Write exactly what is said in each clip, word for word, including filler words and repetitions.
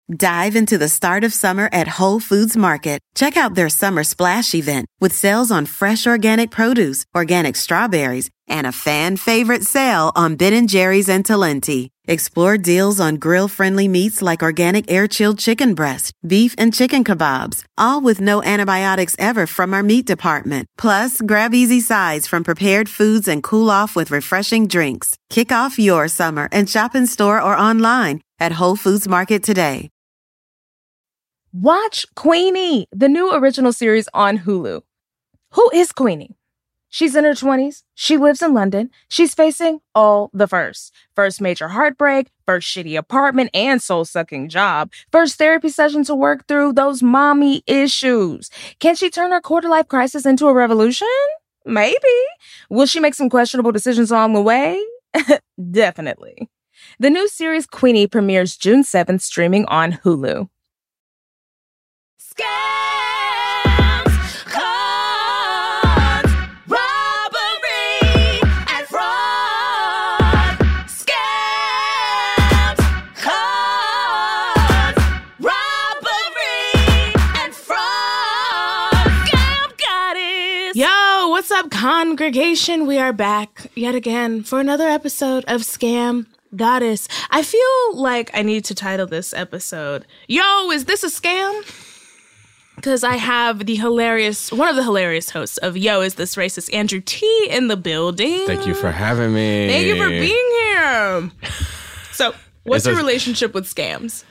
Dive into the start of summer at Whole Foods Market. Check out their Summer Splash event with sales on fresh organic produce, organic strawberries, and a fan favorite sale on Ben and Jerry's and Talenti. Explore deals on grill-friendly meats like organic air-chilled chicken breast, beef, and chicken kebabs, all with no antibiotics ever from our meat department. Plus, grab easy sides from prepared foods and cool off with refreshing drinks. Kick off your summer and shop in store or online at Whole Foods Market today. Watch Queenie, the new original series on Hulu. Who is Queenie? She's in her twenties. She lives in London. She's facing all the firsts. First major heartbreak, first shitty apartment and soul-sucking job, first therapy session to work through those mommy issues. Can she turn her quarter-life crisis into a revolution? Maybe. Will she make some questionable decisions along the way? Definitely. The new series Queenie premieres June seventh, streaming on Hulu. Scams, cons, robbery, and fraud. Scams, cons, robbery, and fraud. Scam Goddess. Yo, what's up, congregation? We are back yet again for another episode of Scam Goddess. I feel like I need to title this episode, Yo, is this a scam? Because I have the hilarious, one of the hilarious hosts of Yo, Is This Racist, Andrew T. in the building. Thank you for having me. Thank you for being here. So, what's It's your a- relationship with scams?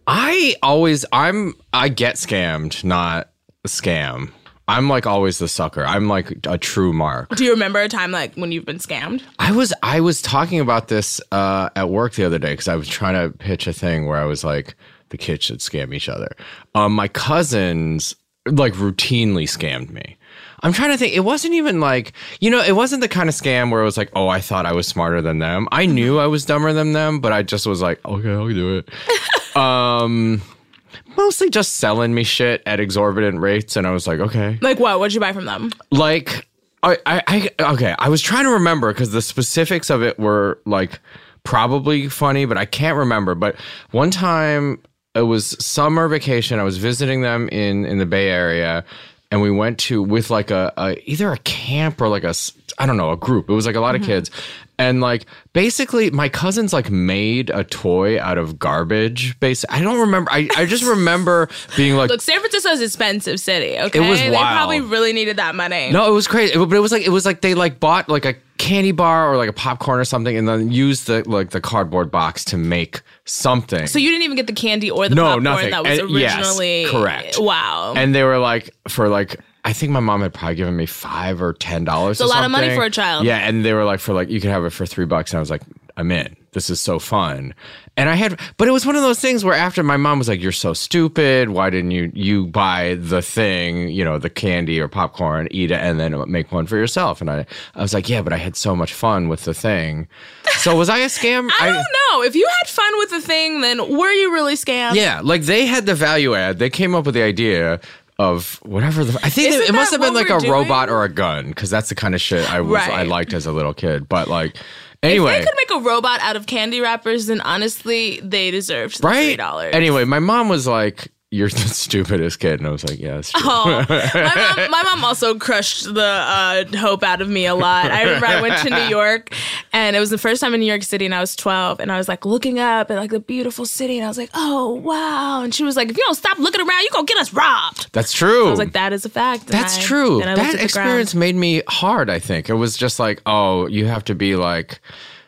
I always, I'm, I get scammed, not a scam. I'm like always the sucker. I'm like a true mark. Do you remember a time like when you've been scammed? I was, I was talking about this uh, at work the other day because I was trying to pitch a thing where I was like, the kids should scam each other. Um, my cousins like routinely scammed me. I'm trying to think. It wasn't even like, you know, it wasn't the kind of scam where it was like, oh, I thought I was smarter than them. I knew I was dumber than them, but I just was like, okay, I'll do it. um, mostly just selling me shit at exorbitant rates. And I was like, okay. Like what? What'd you buy from them? Like, I, I, I okay. I was trying to remember because the specifics of it were like probably funny, but I can't remember. But one time, it was summer vacation. I was visiting them in, in the Bay Area, and we went to with like a, a either a camp or like a I don't know a group. It was like a lot mm-hmm. of kids, and like basically my cousins like made a toy out of garbage. Basically, I don't remember. I, I just remember being like, look, San Francisco's an expensive city. Okay, it was wild. They probably really needed that money. No, it was crazy. It, but it was like it was like they like bought like a candy bar or like a popcorn or something, and then used the like the cardboard box to make something. So you didn't even get the candy or the no, popcorn nothing. that was and, originally yes, correct. Wow. And they were like for like I think my mom had probably given me five or ten dollars. It's a lot something. of money for a child. Yeah, and they were like for like you could have it for three bucks, and I was like, I'm in. This is so fun. And I had, but it was one of those things where after my mom was like, you're so stupid. Why didn't you, you buy the thing, you know, the candy or popcorn, eat it, and then make one for yourself? And I, I was like, yeah, but I had so much fun with the thing. So was I a scam? I don't know. If you had fun with the thing, then were you really scammed? Yeah. Like they had the value add. They came up with the idea of whatever the, I think Isn't it, it must that have been what like a we're robot doing? or a gun. Cause that's the kind of shit I was, Right. I liked as a little kid. But like, anyway. If they could make a robot out of candy wrappers, then honestly, they deserved the right? three dollars. Anyway, my mom was like, you're the stupidest kid. And I was like, yeah, that's true. Oh, my mom, my mom also crushed the uh, hope out of me a lot. I remember I went to New York, and it was the first time in New York City, and I was twelve, and I was like looking up at like the beautiful city, and I was like, oh, wow. And she was like, if you don't stop looking around, you're going to get us robbed. That's true. I was like, that is a fact. And That's I, true. then I looked That at the experience ground. made me hard, I think. It was just like, oh, you have to be like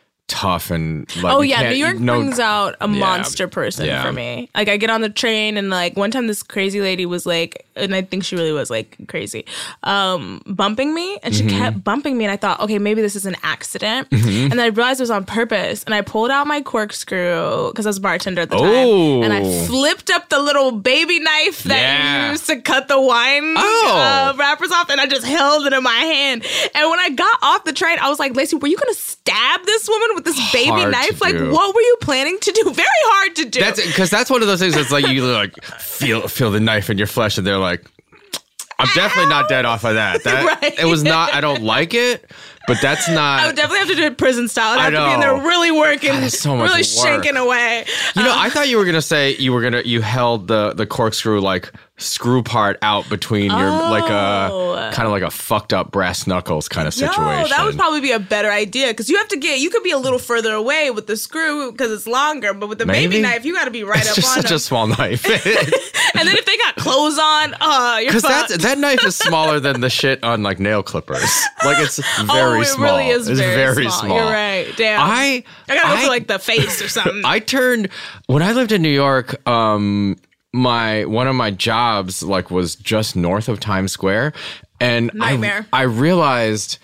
tough and like Oh you yeah, can't- New York no- brings out a Yeah. monster person Yeah. for me. Like I get on the train and like one time this crazy lady was like, and I think she really was like crazy, um, bumping me, and she Mm-hmm. kept bumping me, and I thought, okay, maybe this is an accident, and then I realized it was on purpose, and I pulled out my corkscrew because I was a bartender at the Oh. time, and I flipped up the little baby knife that Yeah. you use to cut the wine Oh. uh, wrappers off, and I just held it in my hand. And when I got off the train, I was like, Lacey, were you gonna stab this woman with this baby Hard to knife? Like, do. what were you planning to do? Very hard to do. That's because that's one of those things that's like you like feel feel the knife in your flesh, and they're like, I'm definitely not dead off of that. That Right. It was not. I don't like it, But that's not. I would definitely have to do it prison style. I'd have I to be in know. there really working, God, that's so much really work. shanking away. You know, Um, I thought you were gonna say you were gonna you held the the corkscrew like screw part out between your like a kind of like a fucked up brass knuckles kind of situation. Yo, that would probably be a better idea because you have to get you could be a little further away with the screw because it's longer, but with the Maybe. baby knife you got to be right it's up just on such them. a small knife. And then if they got clothes on, uh, you're Because fucked. that that knife is smaller than the shit on like nail clippers. Like it's very oh, it small. really is it's very, very small. small. You're right. Damn. I I gotta go I- for like the face or something. I turned when I lived in New York. Um, my one of my jobs like was just north of Times Square, and Nightmare. I I realized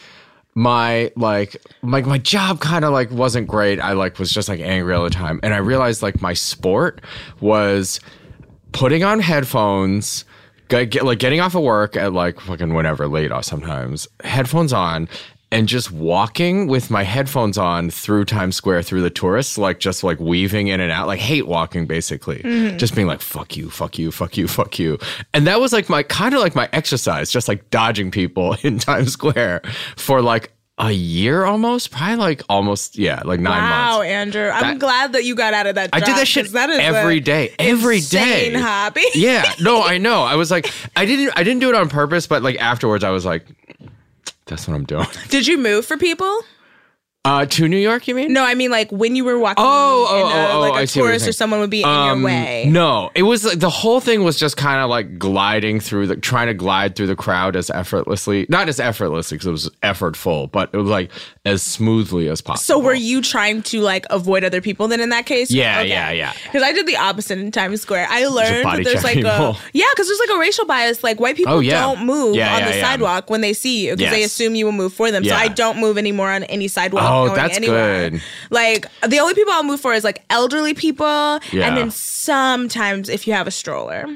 my like like my job kind of like wasn't great. I like was just like angry all the time, and I realized like my sport was putting on headphones. Get, get, like getting off of work at like fucking whenever, late off sometimes, headphones on, and just walking with my headphones on through Times Square, through the tourists, like just like weaving in and out, like hate walking basically. Mm-hmm. Just being like, fuck you, fuck you, fuck you, fuck you. And that was like my kind of like my exercise, just like dodging people in Times Square for like a year almost, probably like almost, yeah, like nine wow, months. Andrew. I'm That- glad that you got out of that I job. did that shit 'cause that is every a day, every day. insane hobby. Yeah, no, I know. I was like, I didn't, I didn't do it on purpose, but like afterwards, I was like, that's what I'm doing. Did you move for people? Uh, to New York, you mean? No, I mean like when you were walking Oh, oh, and, uh, oh, oh, like I a see what you're tourist or saying. someone would be in Um, your way. No, it was like the whole thing was just kind of like gliding through the, trying to glide through the crowd as effortlessly, not as effortlessly because it was effortful, but it was like as smoothly as possible. So were you trying to like avoid other people then in that case? Yeah, yeah, yeah. Because I did the opposite in Times Square. I learned body that there's check like a people. yeah, because there's like a racial bias. Like white people Oh, yeah. don't move Yeah, on yeah, the yeah. sidewalk when they see you because they Yes. assume you will move for them. So Yeah. I don't move anymore on any sidewalk. Oh, going that's anywhere. good. Like the only people I'll move for is like elderly people, Yeah. and then sometimes if you have a stroller.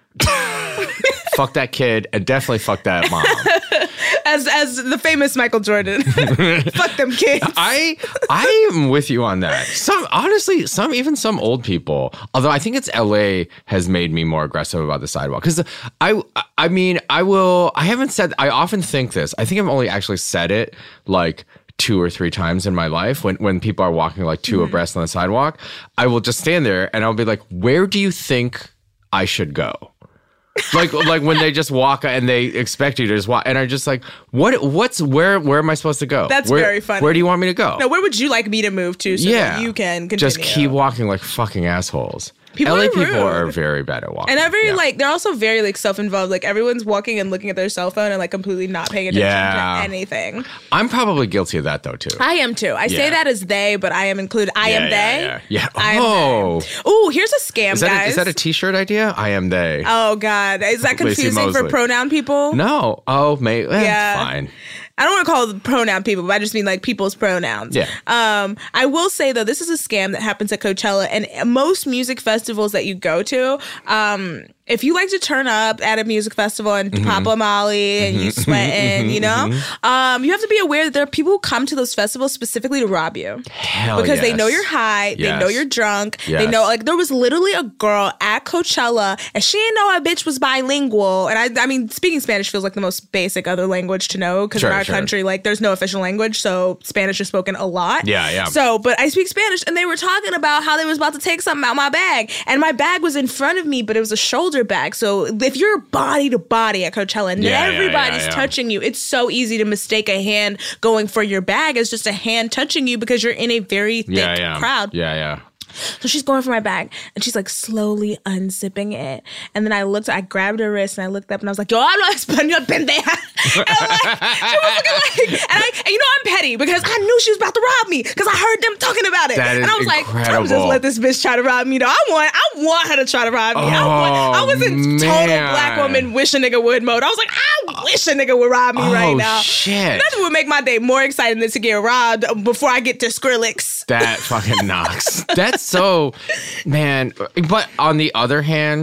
fuck that kid and definitely fuck that mom. As as the famous Michael Jordan. Fuck them kids. I I am with you on that. Some honestly, some even some old people. Although I think it's L A has made me more aggressive about the sidewalk because I I mean I will I haven't said I often think this. I think I've only actually said it like two or three times in my life when when people are walking like two Mm-hmm. abreast on the sidewalk. I will just stand there and I'll be like, where do you think I should go? like like when they just walk and they expect you to just walk and I'm just like what what's where where am I supposed to go? That's Where- very funny. Where do you want me to go? No, where would you like me to move to so yeah, that you can continue? just keep walking like fucking assholes. People L A are people rude. are very bad at walking. And every yeah. like they're also very like self-involved. Like everyone's walking and looking at their cell phone and like completely not paying attention Yeah. to anything. I'm probably guilty of that though too. I am too. I say Yeah. that as they, but I am included. I Yeah, am yeah, they. yeah. Yeah. I am Oh. they. Ooh, here's a scam, Is that guys. a, is that a T-shirt idea? I am they. Oh God, is that Lacey confusing for Mosley. pronoun people? No. Oh, maybe. Eh, Yeah. Fine. I don't want to call them pronoun people, but I just mean like people's pronouns. Yeah. Um, I will say though, this is a scam that happens at Coachella and most music festivals that you go to. Um, if you like to turn up at a music festival and Mm-hmm. pop a Molly and you sweating, you know, um, you have to be aware that there are people who come to those festivals specifically to rob you. Hell Because they yes. know you're high, they Yes. know you're drunk, they Yes. know like there was literally a girl at Coachella and she didn't know a bitch was bilingual. And I, I mean, speaking Spanish feels like the most basic other language to know because Sure, in our sure. country, like there's no official language, so Spanish is spoken a lot. Yeah, yeah. So, but I speak Spanish, and they were talking about how they was about to take something out my bag, and my bag was in front of me, but it was a shoulder bag. So if you're body to body at Coachella and Yeah, yeah, everybody's yeah, yeah. touching you, it's so easy to mistake a hand going for your bag as just a hand touching you because you're in a very thick Yeah, yeah. crowd. Yeah, yeah. So she's going for my bag and she's like slowly unzipping it. And then I looked, I grabbed her wrist and I looked up and I was like, yo, hablo español, pendeja. And I'm like, she was looking like, and, I, and you know, I'm petty because I knew she was about to rob me because I heard them talking about it. That is and I was like, I'm incredible. just let this bitch try to rob me though. I want, I want her to try to rob me. I, want, I was in Oh, total man. black woman wish a nigga would mode. I was like, I wish a nigga would rob me right Oh, now. shit. Nothing would make my day more exciting than to get robbed before I get to Skrillex. That fucking knocks. That's so, man. But on the other hand,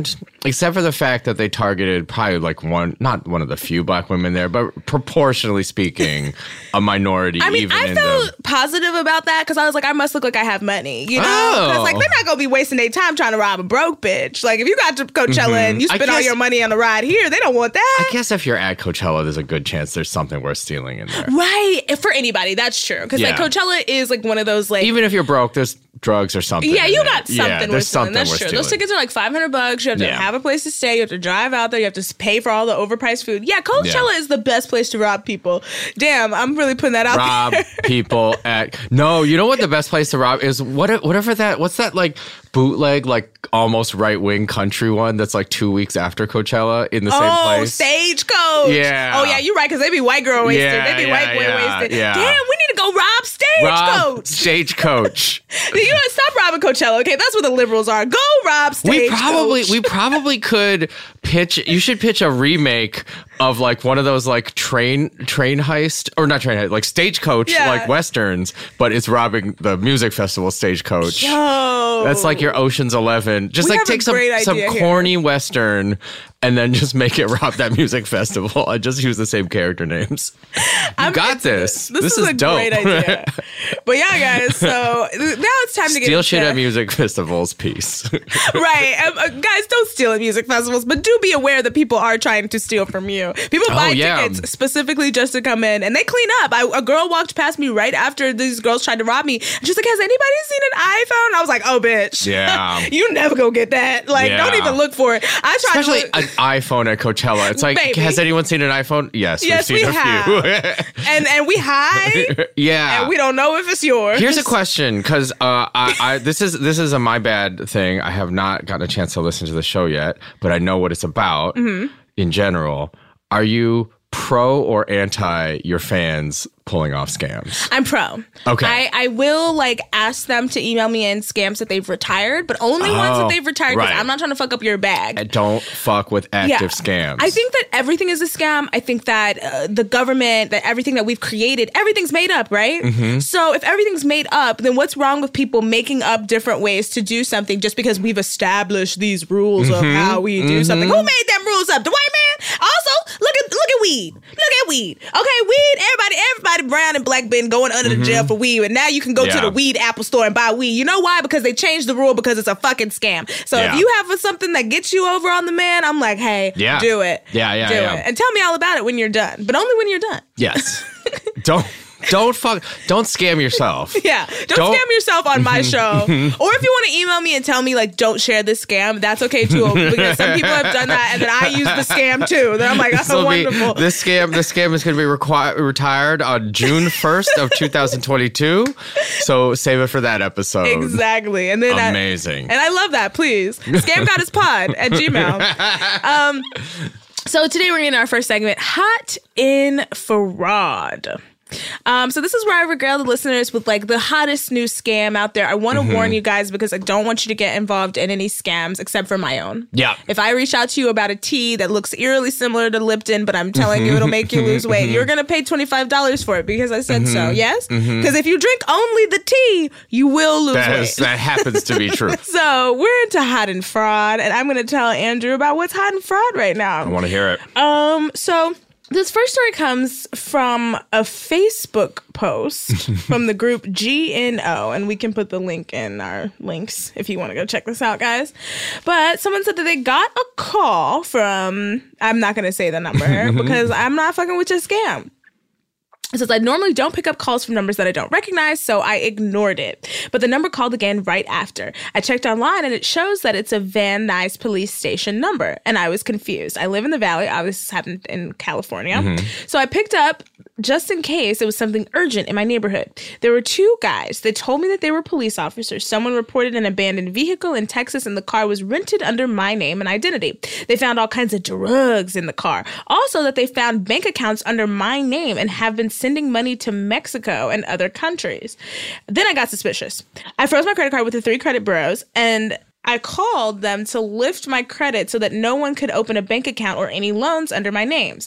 Except for the fact that they targeted probably like one, not one of the few black women there, but proportionally speaking, a minority. I mean, even I in felt the, positive about that because I was like, I must look like I have money, you know? Because Oh. like they're not gonna be wasting their time trying to rob a broke bitch. Like if you got to Coachella and you I spend all guess- your money on a ride here, they don't want that. I guess if you're at Coachella, there's a good chance there's something worth stealing in there. Right. For anybody, that's true. Because like Yeah. Coachella is like one of those like Even if you're broke, there's drugs or something. yeah, in you there. got something Yeah, worth there's stealing. something That's worth true. stealing. Those tickets are like five hundred bucks. You have to Yeah. have a place to stay. You have to drive out there. You have to pay for all the overpriced food. Yeah, Coachella Yeah. is the best place to rob people. Damn, I'm really putting that out rob there. people at no you know what the best place to rob is what whatever that what's that like bootleg like almost right-wing country one that's like two weeks after Coachella in the same Oh, place. Stagecoach. Yeah. Oh, yeah, you're right, because they be white girl wasted. Yeah, they be yeah, white boy yeah, wasted. yeah. Damn, we need to go rob rob Stagecoach. Stagecoach. You know, stop robbing Coachella, okay? That's where the liberals are. Go rob Stagecoach. We probably we probably could pitch. You should pitch a remake of like one of those like train train heist or not train heist like Stagecoach Yeah. like westerns, but it's robbing the music festival Stagecoach. Yo. That's like your Ocean's Eleven. Just We like have a take some great some idea here. corny western and then just make it rob that music festival. I just use the same character names. You I'm got into this. This, This is, is a dope. great idea. But yeah, guys, so th- now it's time to get Steal into- shit at music festivals, peace. Right. Um, uh, guys, don't steal at music festivals, but do be aware that people are trying to steal from you. People Oh, buy yeah. tickets specifically just to come in, and they clean up. I, a girl walked past me right after these girls tried to rob me, and she's like, has anybody seen an iPhone? I was like, oh, bitch. Yeah. You never go get that. Like, Yeah. don't even look for it. I tried Especially to look, an iPhone at Coachella. It's like, Baby. has anyone seen an iPhone? Yes, Yes, we've seen we a have. few. and, and we hide, Yeah. and we don't know if it's yours. Here's a question, because uh, I, I this is this is a my bad thing. I have not gotten a chance to listen to the show yet, but I know what it's about Mm-hmm. in general. Are you pro or anti your fans pulling off scams? I'm pro. Okay. I, I will like ask them to email me in scams that they've retired, but only ones that Oh, they've retired because right. I'm not trying to fuck up your bag. Don't fuck with active scams. I think that everything is a scam. I think that uh, the government, that everything that we've created, everything's made up, right? Mm-hmm. So if everything's made up, then what's wrong with people making up different ways to do something just because we've established these rules of Mm-hmm. how we do something? Who made them rules up? The white man? Also, look at look at weed. Look at weed. Okay, weed. Everybody, everybody brown and black been going under the jail for weed, and now you can go to Mm-hmm. Yeah. the weed Apple store and buy weed. You know why? Because they changed the rule because it's a fucking scam. So Yeah. if you have something that gets you over on the man, I'm like, hey, Yeah. do it. Yeah, yeah, do yeah. it. And tell me all about it when you're done, but only when you're done. Yes. don't don't fuck. Don't scam yourself. Yeah. Don't, Don't- scam yourself on my show. Or if you want to email me and tell me, like, don't share this scam, that's okay too. Because some people have done that and then I use the scam too. Then I'm like, that's This'll be- wonderful. this scam, this scam is going to be requi- retired on June first of two thousand twenty-two. So save it for that episode. Exactly. And then I- Amazing. and I love that. Please. Scam Goddess Pod at Gmail. Um, so today we're in our first segment, Hot in Fraud. Um, so this is where I regale the listeners with like the hottest new scam out there. I want to Mm-hmm. warn you guys because I don't want you to get involved in any scams except for my own. Yeah. If I reach out to you about a tea that looks eerily similar to Lipton, but I'm telling you it'll make you lose weight, you're going to pay twenty-five dollars for it because I said so. Yes? Because if you drink only the tea, you will lose That, weight. is, that happens to be true. So we're into hot and fraud, and I'm going to tell Andrew about what's hot and fraud right I now. want to hear it. Um, so this first story comes from a Facebook post from the group G N O, and we can put the link in our links if you want to go check this out, guys. But someone said that they got a call from, I'm not going to say the number because I'm not fucking with your scam. It says, I normally don't pick up calls from numbers that I don't recognize, so I ignored it. But the number called again right after. I checked online, and it shows that it's a Van Nuys police station number, and I was confused. I live in the Valley. Obviously, this happened in California. Mm-hmm. So I picked up just in case it was something urgent in my neighborhood. There were two guys. They told me that they were police officers. Someone reported an abandoned vehicle in Texas, and the car was rented under my name and identity. They found all kinds of drugs in the car. Also, that they found bank accounts under my name and have been sending money to Mexico and other countries. Then I got suspicious. I froze my credit card with the three credit bureaus, and I called them to lift my credit so that no one could open a bank account or any loans under my names.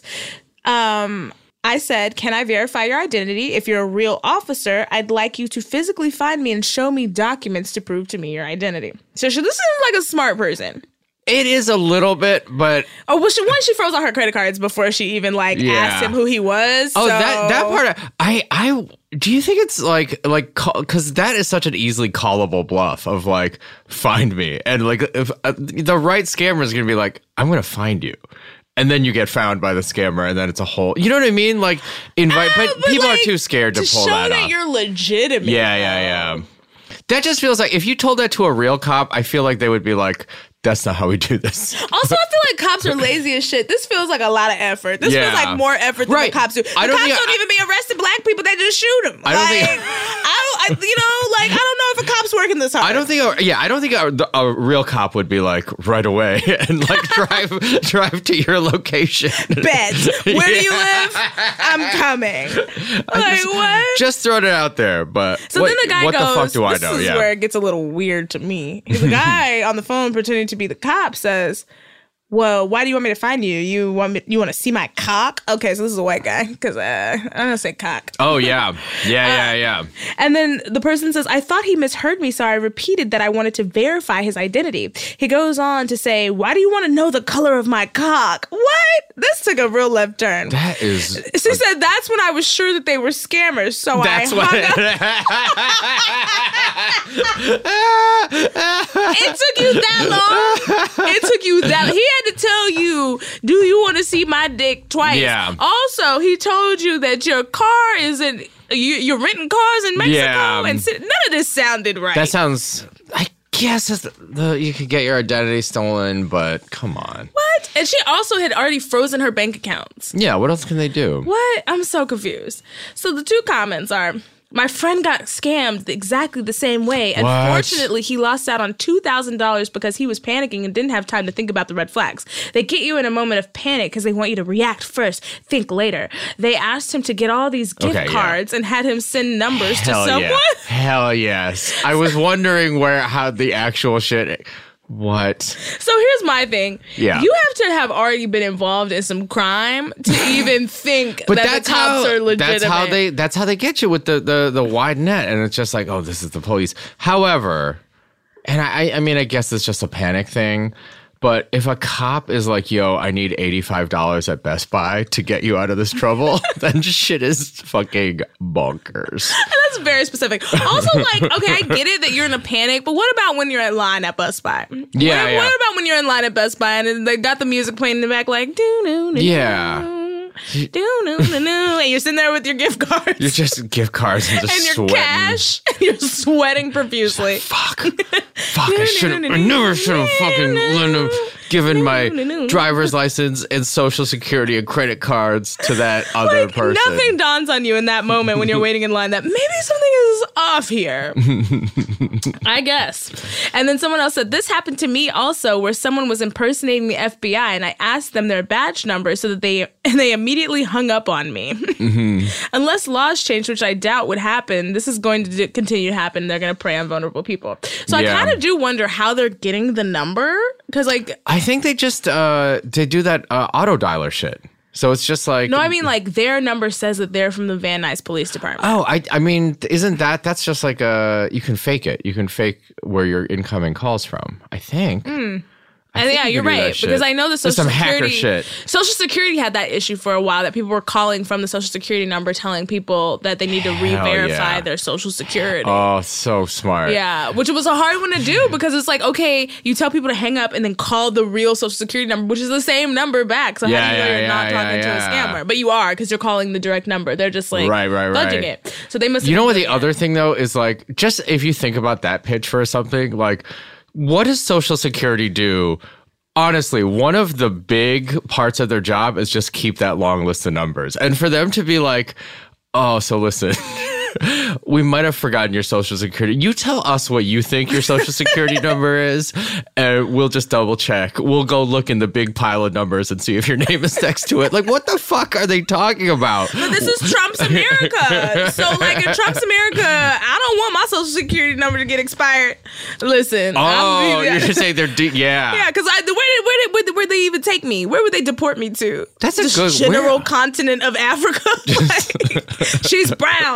Um... I said, can I verify your identity? If you're a real officer, I'd like you to physically find me and show me documents to prove to me your identity. So, so this is like a smart person. It is a little bit, but Oh, well, she once she froze all her credit cards before she even like Yeah. asked him who he was. oh, so- that that part. Of, I I do you think it's like like because that is such an easily callable bluff of like find me and like if uh, the right scammer is gonna be like I'm gonna find you. And then you get found by the scammer, and then it's a whole. You know what I mean? Like invite, Ah, but, but, people like, are too scared to, to pull show that that off. you're legitimate. Yeah, yeah, yeah. That just feels like if you told that to a real cop, I feel like they would be like, "That's not how we do this." Also, I feel like cops are lazy as shit. This feels like a lot of effort. This Yeah. feels like more effort than Right. the cops do. The I don't cops think don't I- even be arresting black people. They just shoot them. I don't like, think- I don't, I, you know, like, I don't know if a cop's working this hard. I don't think, a, yeah, I don't think a, a real cop would be like right away and like drive drive to your location. Bet. Where do you live? I'm coming. Like, what? Just throwing it out there, but So what, then the guy what goes, the fuck do I this know? is Yeah, where it gets a little weird to me. The guy on the phone pretending to be the cop says, well, why do you want me to find you? You want me, you want to see my cock? Okay, so this is a white guy because uh, I'm going to say cock. Oh yeah, yeah, yeah, yeah. And then the person says, I thought he misheard me, so I repeated that I wanted to verify his identity. He goes on to say, why do you want to know the color of my cock? What? This took a real left turn. That is. She said, that's when I was sure that they were scammers, so That's I what. hung up. It took you that long? It took you that He had to tell you, do you want to see my dick twice? Yeah. Also, he told you that your car isn't, you, you're renting cars in Mexico. Yeah. And si- none of this sounded right. That sounds. I guess it's the, the, you could get your identity stolen, but come on. What? And she also had already frozen her bank accounts. Yeah, what else can they do? What? I'm so confused. So the two comments are, my friend got scammed exactly the same way. What? Unfortunately, he lost out on two thousand dollars because he was panicking and didn't have time to think about the red flags. They get you in a moment of panic because they want you to react first, think later. They asked him to get all these gift Okay, yeah. cards and had him send numbers Hell to someone. yeah. Hell yes. I was wondering where how the actual shit. What? So here's my thing. Yeah. You have to have already been involved in some crime to even think But that that's the cops how are legitimate. that's how they that's how they get you with the, the the wide net, and it's just like, oh, this is the police. However, and I I mean I guess it's just a panic thing. But if a cop is like, yo, I need eighty-five dollars at Best Buy to get you out of this trouble, then shit is fucking bonkers. That's very specific. Also, like, okay, I get it that you're in a panic, but what about when you're in line at Best Buy? Yeah, What, yeah. what about when you're in line at Best Buy and then they got the music playing in the back, like, doo doo doo. Yeah. Doo doo doo doo. And you're sitting there with your gift cards. You're just gift cards and just and your sweating. cash. And you're sweating profusely. Fuck. Fuck, I should have, I never should have fucking Linda given my driver's license and social security and credit cards to that other Like, person. nothing dawns on you in that moment when you're waiting in line that maybe something is off here. I guess. And then someone else said, this happened to me also, where someone was impersonating the F B I and I asked them their badge number so that they and they immediately hung up on me. Mm-hmm. Unless laws change, which I doubt would happen, this is going to d- continue to happen. They're going to prey on vulnerable people. So Yeah. I kind of do wonder how they're getting the number. Because, like, I think they just, uh, they do that uh, auto dialer shit. So it's just like. no, I mean, like, their number says that they're from the Van Nuys Police Department. Oh, I, I mean, isn't that, that's just like a, you can fake it. You can fake where your incoming calls from, I think. I And think yeah, you you're can do that right. shit. Because I know the There's Social some hacker Security shit. Social Security had that issue for a while that people were calling from the Social Security number telling people that they need to Hell re-verify yeah. their Social Security. Oh, so smart. Yeah, which was a hard one to do because it's like, okay, you tell people to hang up and then call the real Social Security number, which is the same number back. So Yeah, how do you know yeah, you're not yeah, talking yeah, to a yeah. scammer? But you are because you're calling the direct number. They're just like Right, right, fudging right. it. So they must. You know what the other thing though is like, just if you think about that pitch for something, like, what does Social Security do? Honestly, one of the big parts of their job is just keep that long list of numbers. And for them to be like, oh, so listen, we might have forgotten your Social Security. You tell us what you think your Social Security number is, and we'll just double check. We'll go look in the big pile of numbers and see if your name is next to it. Like, what the fuck are they talking about? But this is Trump's America. So, like, in Trump's America, I don't want my Social Security number to get expired. Listen. Oh, I'm, you're just saying they're de- yeah. Yeah, because where did where did where did where they even take me? Where would they deport me to? That's a the good- general where- continent of Africa. Like, she's brown.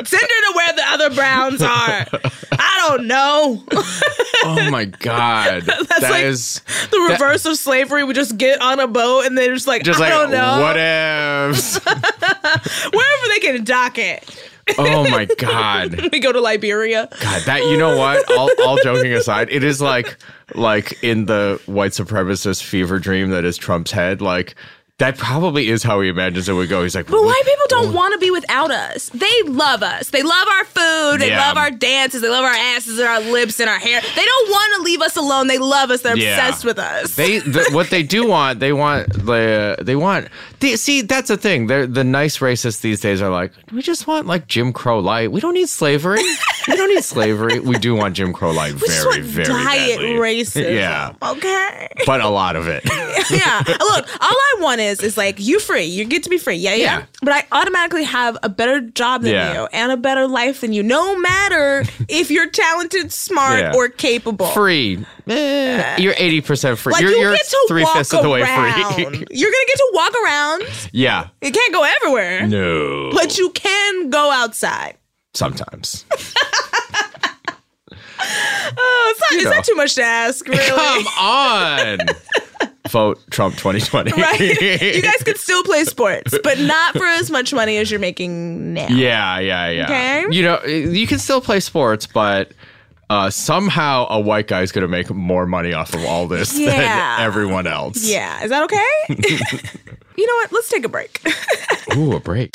Send her to where the other browns are. I don't know. Oh my God. That's that like is the reverse of slavery. We just get on a boat and they're just like, just I like, don't know. what ifs? Wherever they can dock it. Oh my God. We go to Liberia. God, that, you know what? All, all joking aside, it is like, like in the white supremacist fever dream that is Trump's head. Like, that probably is how he imagines it would go. He's like, but white people don't want to be without us. They love us. They love our food. They Yeah. love our dances. They love our asses and our lips and our hair. They don't want to leave us alone. They love us. They're Yeah. obsessed with us. They the, what they do want, they want the they want. They, see, that's the thing. They're the nice racists these days are like, we just want like Jim Crow light. We don't need slavery. We don't need slavery. We do want Jim Crow light we very, just want very diet badly. racism. Yeah, Okay. but a lot of it. Yeah. Look, all I want is is like you free. You get to be free. Yeah, yeah. Yeah. But I automatically have a better job than Yeah. you and a better life than you. No matter if you're talented, smart, Yeah. or capable. Free. Eh, you're eighty percent free. Like you're you you're get to three walk fifths of the way around. free. You're gonna get to walk around. Yeah. It can't go everywhere. No. But you can go outside. Sometimes. Oh, it's not, is know. that too much to ask, really? Come on. Vote Trump twenty twenty. Right? You guys can still play sports, but not for as much money as you're making now. Yeah, yeah, yeah. Okay. You know, you can still play sports, but uh, somehow a white guy's going to make more money off of all this Yeah. than everyone else. Yeah. Is that okay? You know what? Let's take a break. Ooh, a break.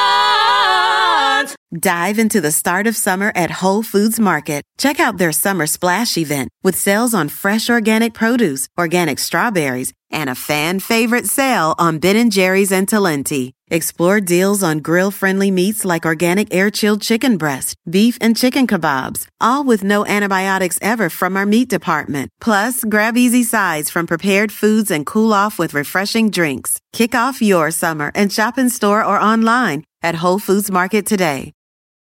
Dive into the start of summer at Whole Foods Market. Check out their summer splash event with sales on fresh organic produce, organic strawberries, and a fan favorite sale on Ben and Jerry's and Talenti. Explore deals on grill-friendly meats like organic air-chilled chicken breast, beef and chicken kebabs, all with no antibiotics ever from our meat department. Plus, grab easy sides from prepared foods and cool off with refreshing drinks. Kick off your summer and shop in store or online at Whole Foods Market today.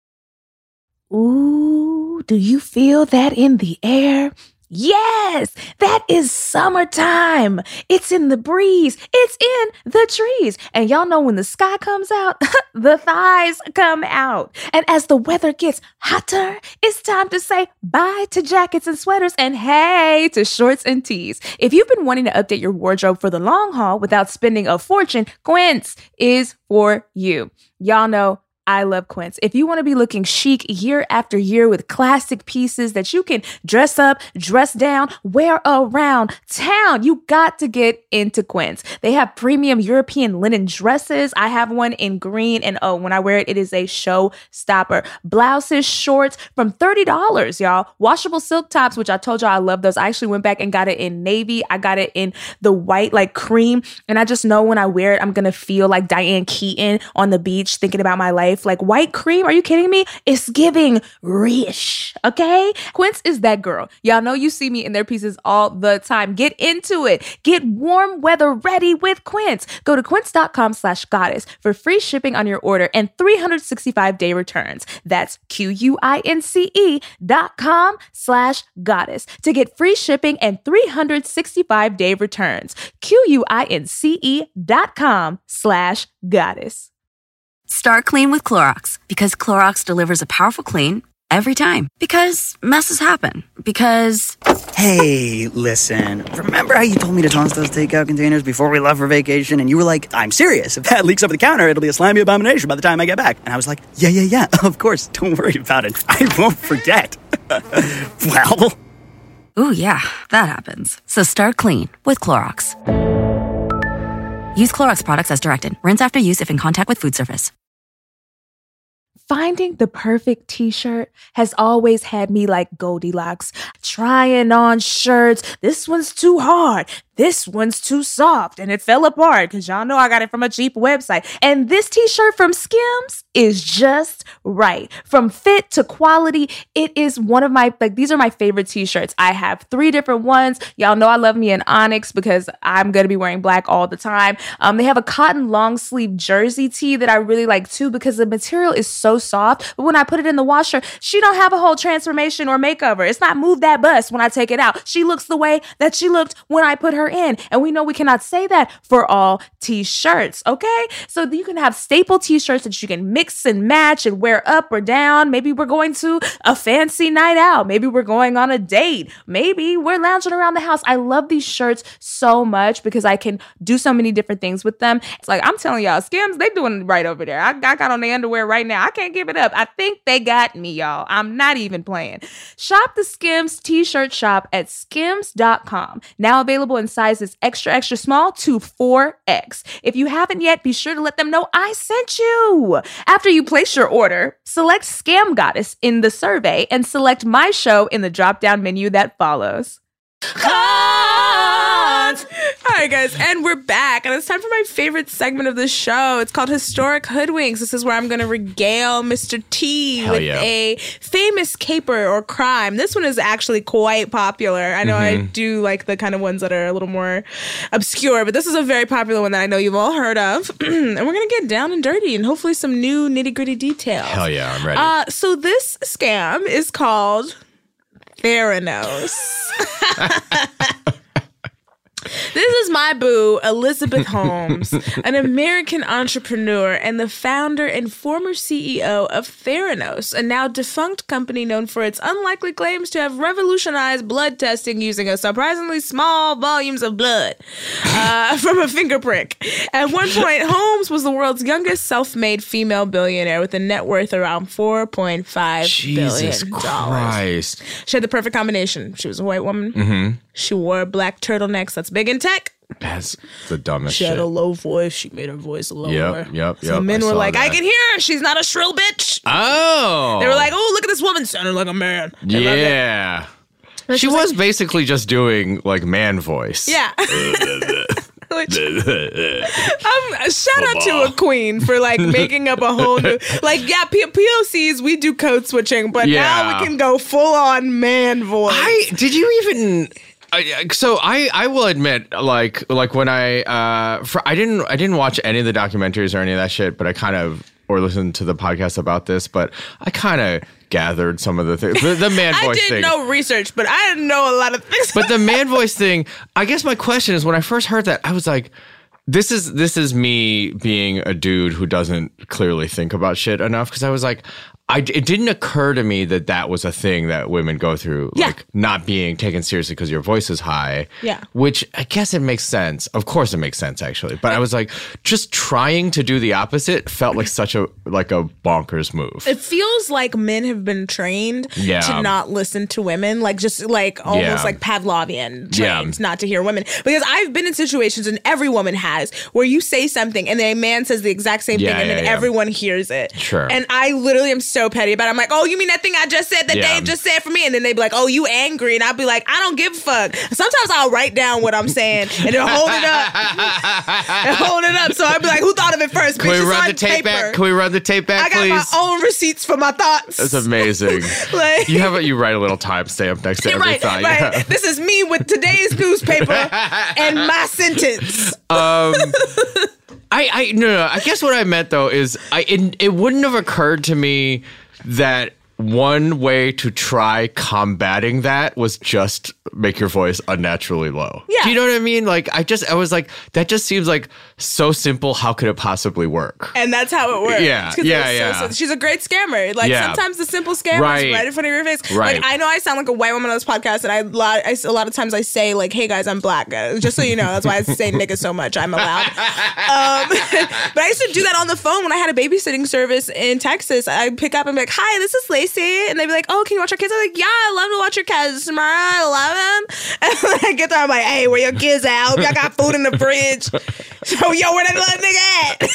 Ooh, do you feel that in the air? Yes, that is summertime. It's in the breeze. It's in the trees. And y'all know when the sky comes out, the thighs come out. And as the weather gets hotter, it's time to say bye to jackets and sweaters and hey to shorts and tees. If you've been wanting to update your wardrobe for the long haul without spending a fortune, Quince is for you. Y'all know I love Quince. If you want to be looking chic year after year with classic pieces that you can dress up, dress down, wear around town, you got to get into Quince. They have premium European linen dresses. I have one in green, and oh, when I wear it, it is a showstopper. Blouses, shorts from thirty dollars, y'all. Washable silk tops, which I told y'all I love those. I actually went back and got it in navy. I got it in the white, like cream, and I just know when I wear it, I'm going to feel like Diane Keaton on the beach thinking about my life. Like white cream, are you kidding me? It's giving rich, okay? Quince is that girl. Y'all know you see me in their pieces all the time. Get into it. Get warm weather ready with Quince. Go to quince.com slash goddess for free shipping on your order and three hundred sixty-five day returns. That's Q-U-I-N-C-E dot com slash goddess to get free shipping and three hundred sixty-five day returns. Q-U-I-N-C-E dot com slash goddess. Start clean with Clorox because Clorox delivers a powerful clean every time. Because messes happen. Because Hey, listen. Remember how you told me to toss those takeout containers before we left for vacation? And you were like, I'm serious. If that leaks over the counter, it'll be a slimy abomination by the time I get back. And I was like, yeah, yeah, yeah. Of course. Don't worry about it. I won't forget. Well. ooh, yeah, that happens. So start clean with Clorox. Use Clorox products as directed. Rinse after use if in contact with food surface. Finding the perfect t-shirt has always had me like Goldilocks, trying on shirts. This one's too hard. This one's too soft, and it fell apart because y'all know I got it from a cheap website. And this t-shirt from Skims is just right. From fit to quality, it is one of my, like, these are my favorite t-shirts. I have three different ones. Y'all know I love me an onyx because I'm going to be wearing black all the time. Um, they have a cotton long sleeve jersey tee that I really like too because the material is so soft. But when I put it in the washer, she don't have a whole transformation or makeover. It's not move that bust when I take it out. She looks the way that she looked when I put her we're in. And we know we cannot say that for all t-shirts, okay? So you can have staple t-shirts that you can mix and match and wear up or down. Maybe we're going to a fancy night out. Maybe we're going on a date. Maybe we're lounging around the house. I love these shirts so much because I can do so many different things with them. It's like, I'm telling y'all, Skims, they doing it right over there. I, I got on the underwear right now. I can't give it up. I think they got me, y'all. I'm not even playing. Shop the Skims t-shirt shop at skims dot com. Now available in sizes extra, extra small to four X. If you haven't yet, be sure to let them know I sent you. After you place your order, select Scam Goddess in the survey and select my show in the drop-down menu that follows. Cons. All right, guys, and we're back, and it's time for my favorite segment of the show. It's called Historic Hoodwinks. This is where I'm going to regale Mister T Hell with yeah. a famous caper or crime. This one is actually quite popular. I know Mm-hmm. I do like the kind of ones that are a little more obscure, but this is a very popular one that I know you've all heard of, and we're going to get down and dirty and hopefully some new nitty-gritty details. Hell yeah, I'm ready. Uh, so this scam is called Theranos. This is my boo, Elizabeth Holmes, an American entrepreneur and the founder and former C E O of Theranos, a now defunct company known for its unlikely claims to have revolutionized blood testing using a surprisingly small volumes of blood uh, from a finger prick. At one point, Holmes was the world's youngest self-made female billionaire with a net worth around four point five Jesus billion dollars. Christ. She had the perfect combination. She was a white woman. Mm-hmm. She wore black turtlenecks. That's big in tech. That's the dumbest She shit. had a low voice. She made her voice lower. Yep, yep, So yep, men I were saw like, I that. can hear her. She's not a shrill bitch. Oh. They were like, oh, look at this woman. Sounded like a man. They loved it. yeah. And She was was like- basically just doing like man voice. Yeah. Which, um, shout out to a queen for like making up a whole new, like, yeah, P- POCs, we do code switching, but Yeah. now we can go full on man voice. I did you even I, so I, I will admit like like when I uh for, I didn't I didn't watch any of the documentaries or any of that shit, but I kind of or listened to the podcast about this, but I kind of gathered some of the things. The, the man I voice did thing. no research, but I didn't know a lot of things. But the man voice thing, I guess my question is when I first heard that, I was like, this is this is me being a dude who doesn't clearly think about shit enough, because I was like, I, it didn't occur to me that that was a thing that women go through, Yeah. like not being taken seriously because your voice is high. Yeah. Which I guess it makes sense. Of course it makes sense, actually. But I was like, just trying to do the opposite felt like such a like a bonkers move. It feels like men have been trained Yeah. to not listen to women, like just like almost Yeah. like Pavlovian trained Yeah. not to hear women. Because I've been in situations, and every woman has, where you say something and then a man says the exact same Yeah, thing, and yeah, then yeah. everyone hears it. Sure. And I literally am so petty about it. I'm like, oh, you mean that thing I just said that Yeah. Dave just said for me? And then they'd be like, oh, you angry? And I'll be like, I don't give a fuck. Sometimes I'll write down what I'm saying and then hold it up and hold it up. So I'd be like, who thought of it first? Can Bitch, we it's run on the tape paper. back? Can we run the tape back, I got please? my own receipts for my thoughts. That's amazing. Like- you have a, you write a little timestamp next to every right, thought. right. Yeah. This is me with today's newspaper and my sentence. Um, I, I no, no. I guess what I meant though is I it, it wouldn't have occurred to me that one way to try combating that was just make your voice unnaturally low. Yeah. Do you know what I mean? Like I just I was like that just seems like so simple. How could it possibly work? And that's how it works. Yeah, 'Cause yeah, it's so- yeah. so- she's a great scammer. Like Yeah. sometimes the simple scam Right. is right in front of your face. Right. Like I know I sound like a white woman on this podcast, and I, lot, I a lot of times I say like, "Hey guys, I'm black." Uh, Just so you know, that's why I say nigga so much. I'm allowed. Um, but I used to do that on the phone when I had a babysitting service in Texas. I'd pick up and be like, "Hi, this is Lacey," and they'd be like, "Oh, can you watch our kids?" I'm like, "Yeah, I love to watch your kids tomorrow at eleven." And when I get there, I'm like, "Hey, where your kids at? I hope y'all got food in the fridge." So yo, where that little nigga at?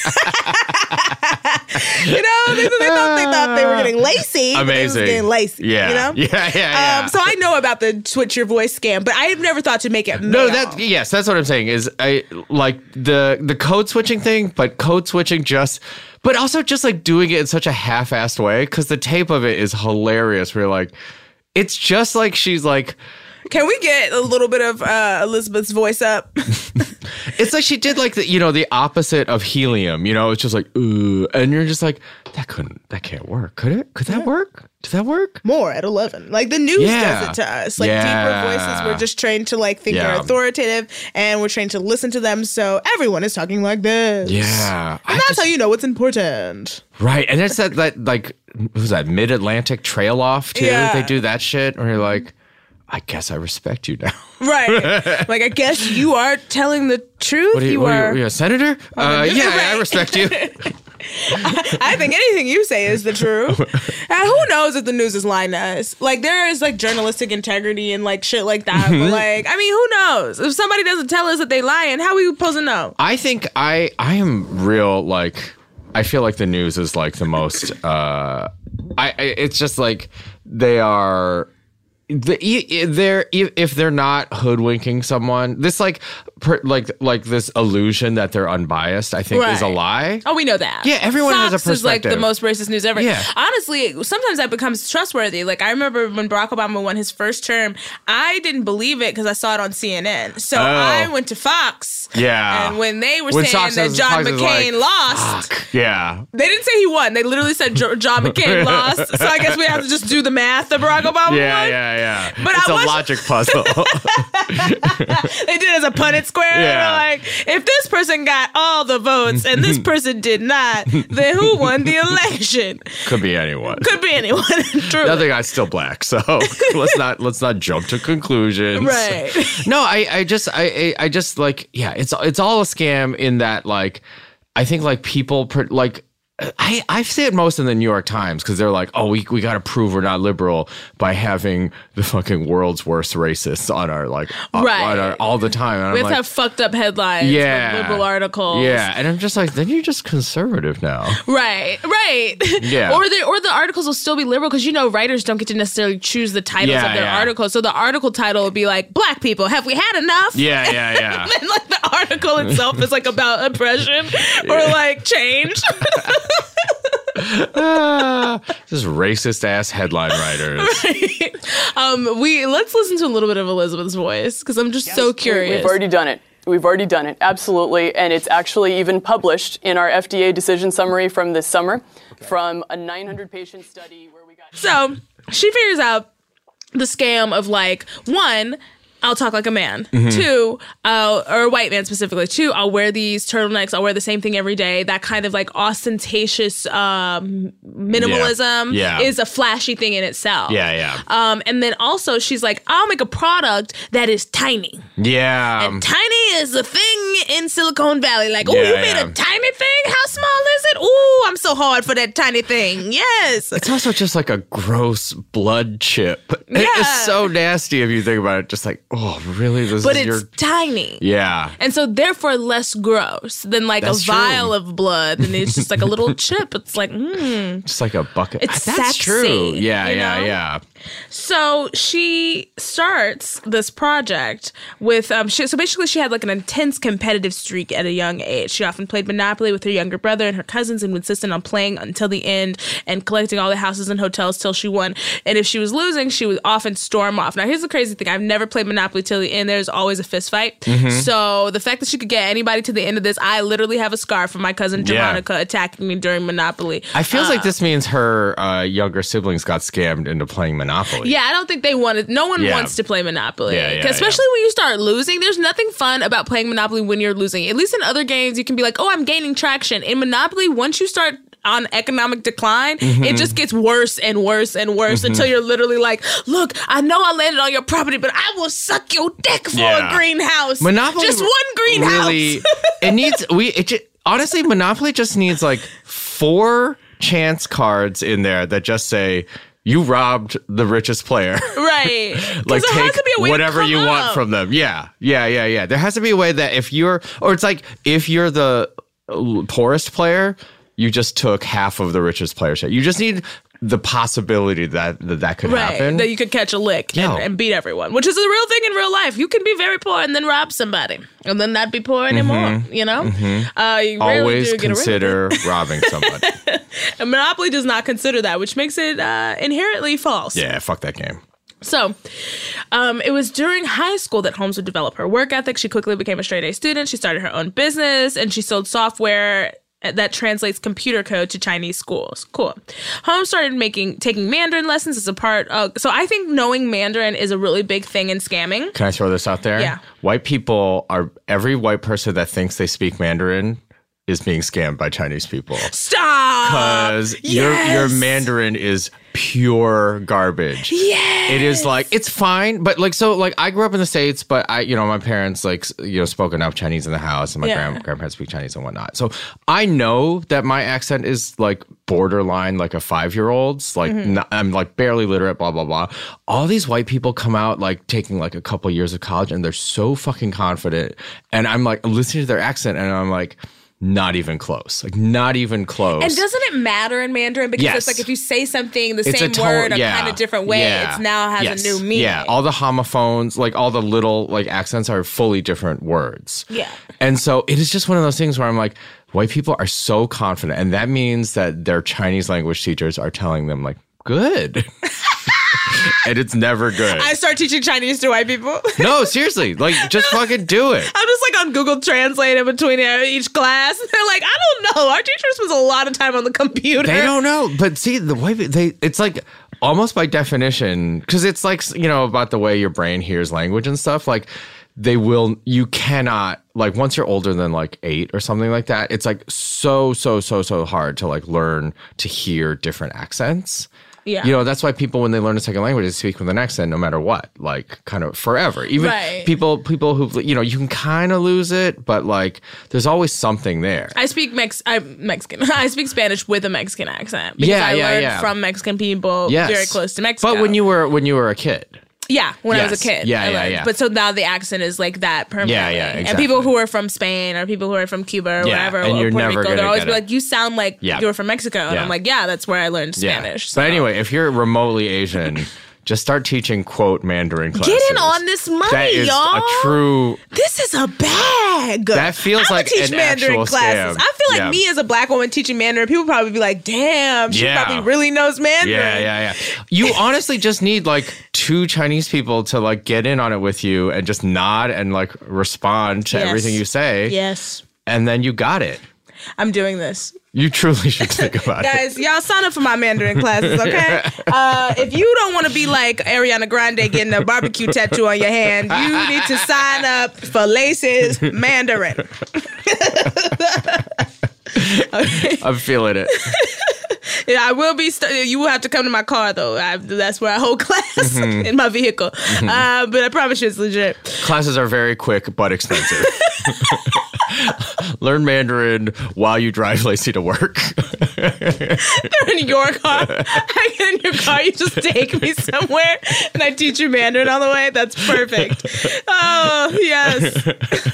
You know, they, they thought they thought they were getting lacy. But they was Amazing. getting lacy. Yeah. You know? Yeah, yeah, yeah. Um, so I know about the switch your voice scam, but I've never thought to make it No, male. that yes, that's what I'm saying. Is I like the the code switching thing, but code switching just, but also just like doing it in such a half-assed way, because the tape of it is hilarious. Where you're like, it's just like she's like, Can we get a little bit of uh, Elizabeth's voice up? It's like she did like the, you know, the opposite of helium. You know, it's just like, ooh. And you're just like, that couldn't, that can't work. Could it? Could that yeah. work? Does that work? More at eleven. Like the news yeah. does it to us. Like yeah. deeper voices, we're just trained to like think yeah. they're authoritative and we're trained to listen to them. So everyone is talking like this. Yeah. And I that's just, how you know what's important. Right. And it's that, that like, who's that, Mid-Atlantic Trail Off too? Yeah. They do that shit where you're like, I guess I respect you now. Right. Like, I guess you are telling the truth. What are you, you what are, are you, a senator? Uh, yeah, right. I respect you. I, I think anything you say is the truth. And who knows if the news is lying to us? Like, there is like journalistic integrity and like shit like that. But like, I mean, who knows? If somebody doesn't tell us that they lying, how are we supposed to know? I think I I am real like I feel like the news is like the most uh I, I it's just like they are the they're if they're not hoodwinking someone, this like per, like like this illusion that they're unbiased, I think right. is a lie. Oh, we know that. Yeah, everyone Fox has a perspective. Is like the most racist news ever. Yeah. Honestly, sometimes that becomes trustworthy. Like I remember when Barack Obama won his first term, I didn't believe it because I saw it on C N N. So oh. I went to Fox. Yeah. And when they were when saying Fox that was, John Fox McCain like, lost, fuck. Yeah, they didn't say he won. They literally said jo- John McCain lost. So I guess we have to just do the math that Barack Obama yeah, won. Yeah, yeah, yeah. But it's I a was, logic puzzle. They did it as a Punnett square. Yeah. Like, if this person got all the votes and this person did not, then who won the election? Could be anyone. Could be anyone. Truly. The other guy's still black, so let's not let's not jump to conclusions. Right. No, I, I just I I just like yeah, it's it's all a scam in that like I think like people like. I, I say it most in the New York Times because they're like, oh, we we got to prove we're not liberal by having the fucking world's worst racists on our like right. on our, all the time. And we I'm have like, to have fucked up headlines, yeah, liberal articles, yeah, and I'm just like, then you're just conservative now, right? Right, yeah. Or the or the articles will still be liberal because you know writers don't get to necessarily choose the titles yeah, of their yeah. articles, so the article title will be like, "Black people, have we had enough?" Yeah, yeah, yeah. And then like the article itself is like about oppression or like change. ah, just racist ass headline writers. Right. Um, we let's listen to a little bit of Elizabeth's voice because I'm just yes, so curious. We've already done it. We've already done it, absolutely, and it's actually even published in our F D A decision summary from this summer, okay. from a nine hundred patient study where we got. So she figures out the scam of like one. I'll talk like a man. Mm-hmm. Two, uh, or a white man specifically. Two, I'll wear these turtlenecks. I'll wear the same thing every day. That kind of like ostentatious um, minimalism yeah. Yeah. is a flashy thing in itself. Yeah, yeah. Um, and then also she's like, I'll make a product that is tiny. Yeah. And tiny is a thing in Silicon Valley. Like, oh, yeah, you made yeah. a tiny thing? How small is it? Ooh, I'm so hard for that tiny thing. Yes. It's also just like a gross blood chip. Yeah. It's so nasty if you think about it. Just like, oh, really? This but is it's your... tiny. Yeah. And so therefore less gross than like That's a vial true. of blood. And it's just like a little chip. It's like, hmm. Just like a bucket. It's That's sexy, true. Yeah, you yeah, know? yeah. So she starts this project with, um, she, so basically she had like an intense competitive streak at a young age. She often played Monopoly with her younger brother and her cousins and insisted on playing until the end and collecting all the houses and hotels till she won. And if she was losing, she would often storm off. Now here's the crazy thing. I've never played Monopoly till the end. There's always a fist fight. Mm-hmm. So the fact that she could get anybody to the end of this, I literally have a scar from my cousin Veronica yeah. attacking me during Monopoly. I feel uh, like this means her uh, younger siblings got scammed into playing Monopoly. Yeah, I don't think they wanted, no one yeah. wants to play Monopoly. Yeah, yeah, especially yeah. when you start losing. There's nothing fun about playing Monopoly when you're losing. At least in other games, you can be like, oh, I'm gaining traction. In Monopoly, once you start on economic decline, mm-hmm. it just gets worse and worse and worse mm-hmm. until you're literally like, look, I know I landed on your property, but I will suck your dick for yeah. a greenhouse. Monopoly just one greenhouse. Really, it needs, we, it just, honestly, Monopoly just needs like four chance cards in there that just say, you robbed the richest player. Right. Like take whatever you up. want from them. Yeah. Yeah, yeah, yeah. There has to be a way that if you're, or it's like, if you're the poorest player, you just took half of the richest player's share. You just need the possibility that that, that could right, happen. That you could catch a lick and, and beat everyone, which is a real thing in real life. You can be very poor and then rob somebody and then not be poor anymore, mm-hmm. you know? Mm-hmm. Uh, you Always do consider robbing somebody. And Monopoly does not consider that, which makes it uh, inherently false. Yeah, fuck that game. So, um, it was during high school that Holmes would develop her work ethic. She quickly became a straight A student. She started her own business, and she sold software that translates computer code to Chinese schools. Cool. Holmes started making taking Mandarin lessons as a part of... So I think knowing Mandarin is a really big thing in scamming. Can I throw this out there? Yeah. White people are... Every white person that thinks they speak Mandarin is being scammed by Chinese people. Stop! Because yes! your, your Mandarin is pure garbage. Yes! It is like, it's fine, but like, so like I grew up in the States, but I, you know, my parents like, you know, spoke enough Chinese in the house and my Yeah. grand, grandparents speak Chinese and whatnot. So I know that my accent is like borderline like a five-year-old's, like Mm-hmm. not, I'm like barely literate, blah, blah, blah. All these white people come out like taking like a couple years of college and they're so fucking confident. And I'm like listening to their accent and I'm like, not even close. Like, not even close. And doesn't it matter in Mandarin? Because Yes. it's like if you say something the It's same a tone- word a yeah. kind of different way, Yeah. it's now has Yes. a new meaning. Yeah, all the homophones, like all the little like accents are fully different words. Yeah. And so it is just one of those things where I'm like, white people are so confident. And that means that their Chinese language teachers are telling them like, good. And it's never good. I start teaching Chinese to white people. No, seriously. Like, just fucking do it. I'm just like on Google Translate in between each class. They're like, I don't know. Our teacher spends a lot of time on the computer. They don't know. But see, the way they, it's like almost by definition, because it's like, you know, about the way your brain hears language and stuff. Like, they will, you cannot, like, once you're older than like eight or something like that, it's like so, so, so, so hard to like learn to hear different accents. Yeah. You know, that's why people, when they learn a second language, they speak with an accent no matter what, like kind of forever. Even Right. people, people who, you know, you can kind of lose it, but like there's always something there. I speak Mex. I'm Mexican. I speak Spanish with a Mexican accent because Yeah, I yeah, learned yeah. from Mexican people Yes. very close to Mexico. But when you were, when you were a kid. Yeah, when I was a Yes. kid. Yeah, I yeah, learned. yeah. But so now the accent is like that permanently. Yeah, yeah, And exactly. people who are from Spain or people who are from Cuba or Yeah, whatever, and or you're Puerto never Rico, gonna they'll always get be it. like, you sound like Yeah. you're from Mexico. And Yeah. I'm like, yeah, that's where I learned Spanish. But so. anyway, if you're remotely Asian, just start teaching, quote, Mandarin classes. Get in on this money, That is y'all. a true... This is a bag. That feels I'ma like teach an Mandarin actual classes. scam. I feel like Yeah. me as a black woman teaching Mandarin, people probably be like, damn, she Yeah. probably really knows Mandarin. Yeah, yeah, yeah. You honestly just need like two Chinese people to like get in on it with you and just nod and like respond to Yes. everything you say. Yes. And then you got it. I'm doing this. You truly should think about it. Guys, y'all sign up for my Mandarin classes, okay? Uh, if you don't want to be like Ariana Grande getting a barbecue tattoo on your hand, you need to sign up for Laces Mandarin. Okay. I'm feeling it. Yeah, I will be. St- you will have to come to my car though. I, that's where I hold class Mm-hmm. in my vehicle. Uh, but I promise you, it's legit. Classes are very quick but expensive. Learn Mandarin while you drive Lacey to work. They're in your car. I get in your car. You just take me somewhere, and I teach you Mandarin on the way. That's perfect. Oh yes,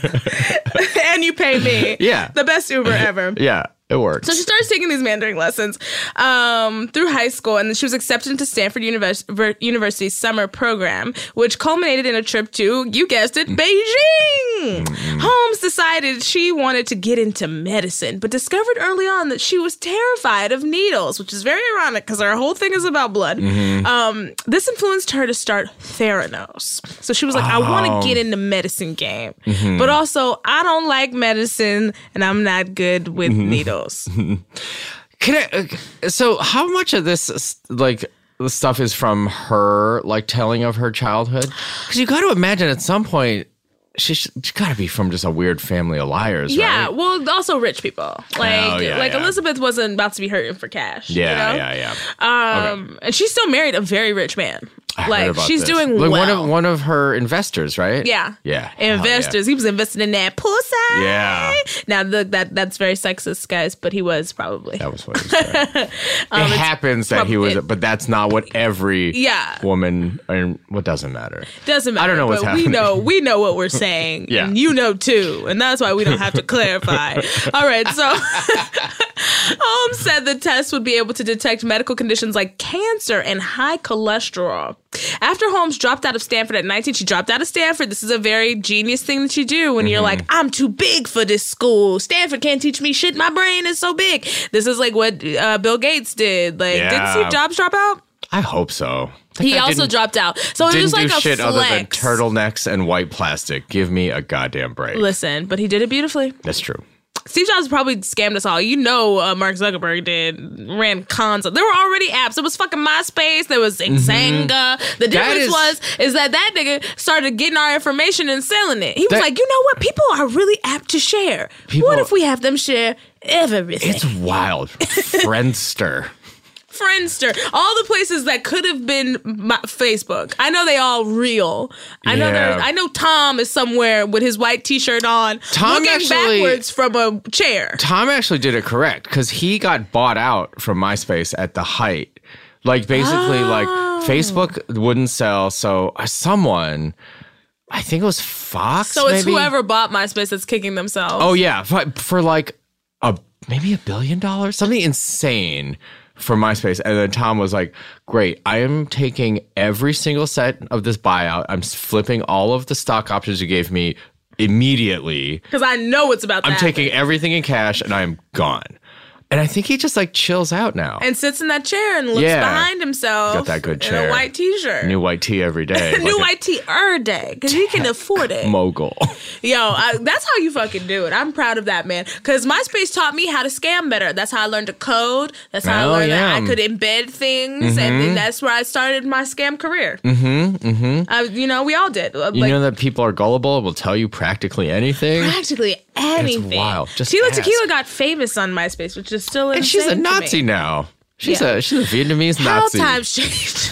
and you pay me. Yeah. The best Uber ever. Yeah, it works. So she starts taking these Mandarin lessons um, through high school, and then she was accepted into Stanford Univers- Ver- University's summer program, which culminated in a trip to, you guessed it, Beijing. Holmes decided she wanted to get into medicine, but discovered early on that she was terrified of needles, which is very ironic because her whole thing is about blood. Um, this influenced her to start Theranos. So she was like, I want to get in the medicine game, but also I don't like medicine, and I'm not good with needles. Can I, uh, so how much of this like the stuff is from her like telling of her childhood? Because you got to imagine at some point she she's got to be from just a weird family of liars, Yeah, right? well, also rich people. Like, Oh, yeah, like yeah. Elizabeth wasn't about to be hurting for cash. Yeah, you know? yeah, yeah. Um, and she still married a very rich man. I heard Like, about she's this. doing like well. one of one of her investors, right? Yeah. Yeah. Investors. He was investing in that pussy. Yeah. Now, look, that that's very sexist, guys, but he was probably. That was what he was saying. Um, It it's happens that prob- he was, it- but that's not what every Yeah. woman, or what doesn't matter. Doesn't matter. I don't know what's but happening. We know, we know what we're saying. Yeah. And you know too. And that's why we don't have to clarify. All right. So Holmes said the test would be able to detect medical conditions like cancer and high cholesterol. After Holmes dropped out of Stanford at nineteen, she dropped out of Stanford. This is a very genius thing that you do when you're like, I'm too big for this school. Stanford can't teach me shit. My brain is so big. This is like what uh, Bill Gates did. Like, Yeah. didn't Steve Jobs drop out? I hope so. He guy also didn't- dropped out. So it Didn't was like do a shit flex. other than turtlenecks and white plastic. Give me a goddamn break. Listen, but he did it beautifully. That's true. Steve Jobs probably scammed us all. You know, uh, Mark Zuckerberg did, ran cons. There were already apps. There was fucking MySpace. There was Xanga. The difference is- was, is that that nigga started getting our information and selling it. He was That- like, you know what? People are really apt to share. People- What if we have them share everything? It's wild. Friendster. Friendster, all the places that could have been my Facebook. I know they all real. I know Yeah. there. I know Tom is somewhere with his white T-shirt on, Tom looking actually- backwards from a chair. Tom actually did it correct because he got bought out from MySpace at the height. Like basically, like Oh. Facebook wouldn't sell, so uh, someone, I think it was Fox. So it's maybe? whoever bought MySpace that's kicking themselves. Oh yeah, for, for like a maybe a billion dollars, something insane for MySpace. And then Tom was like, "Great, I am taking every single set of this buyout. I'm flipping all of the stock options you gave me immediately. Because I know it's about to I'm happen. taking everything in cash, and I'm gone." And I think he just like chills out now. And sits in that chair and looks Yeah. behind himself. Got that good In chair. a white T-shirt. New white tea every day. New like white tee er day. Because he can afford a it. mogul. Yo, I, that's how you fucking do it. I'm proud of that, man. Because MySpace taught me how to scam better. That's how I learned to code. That's how Oh, I learned yeah. that I could embed things. And then that's where I started my scam career. Mm-hmm, mm-hmm. You know, we all did. You Like, know that people are gullible and will tell you practically anything. practically anything. wild. Just Tila ask. Tequila got famous on MySpace, which is still And she's a insane to Nazi me. now. She's Yeah. a she's a Vietnamese How Nazi. times changed.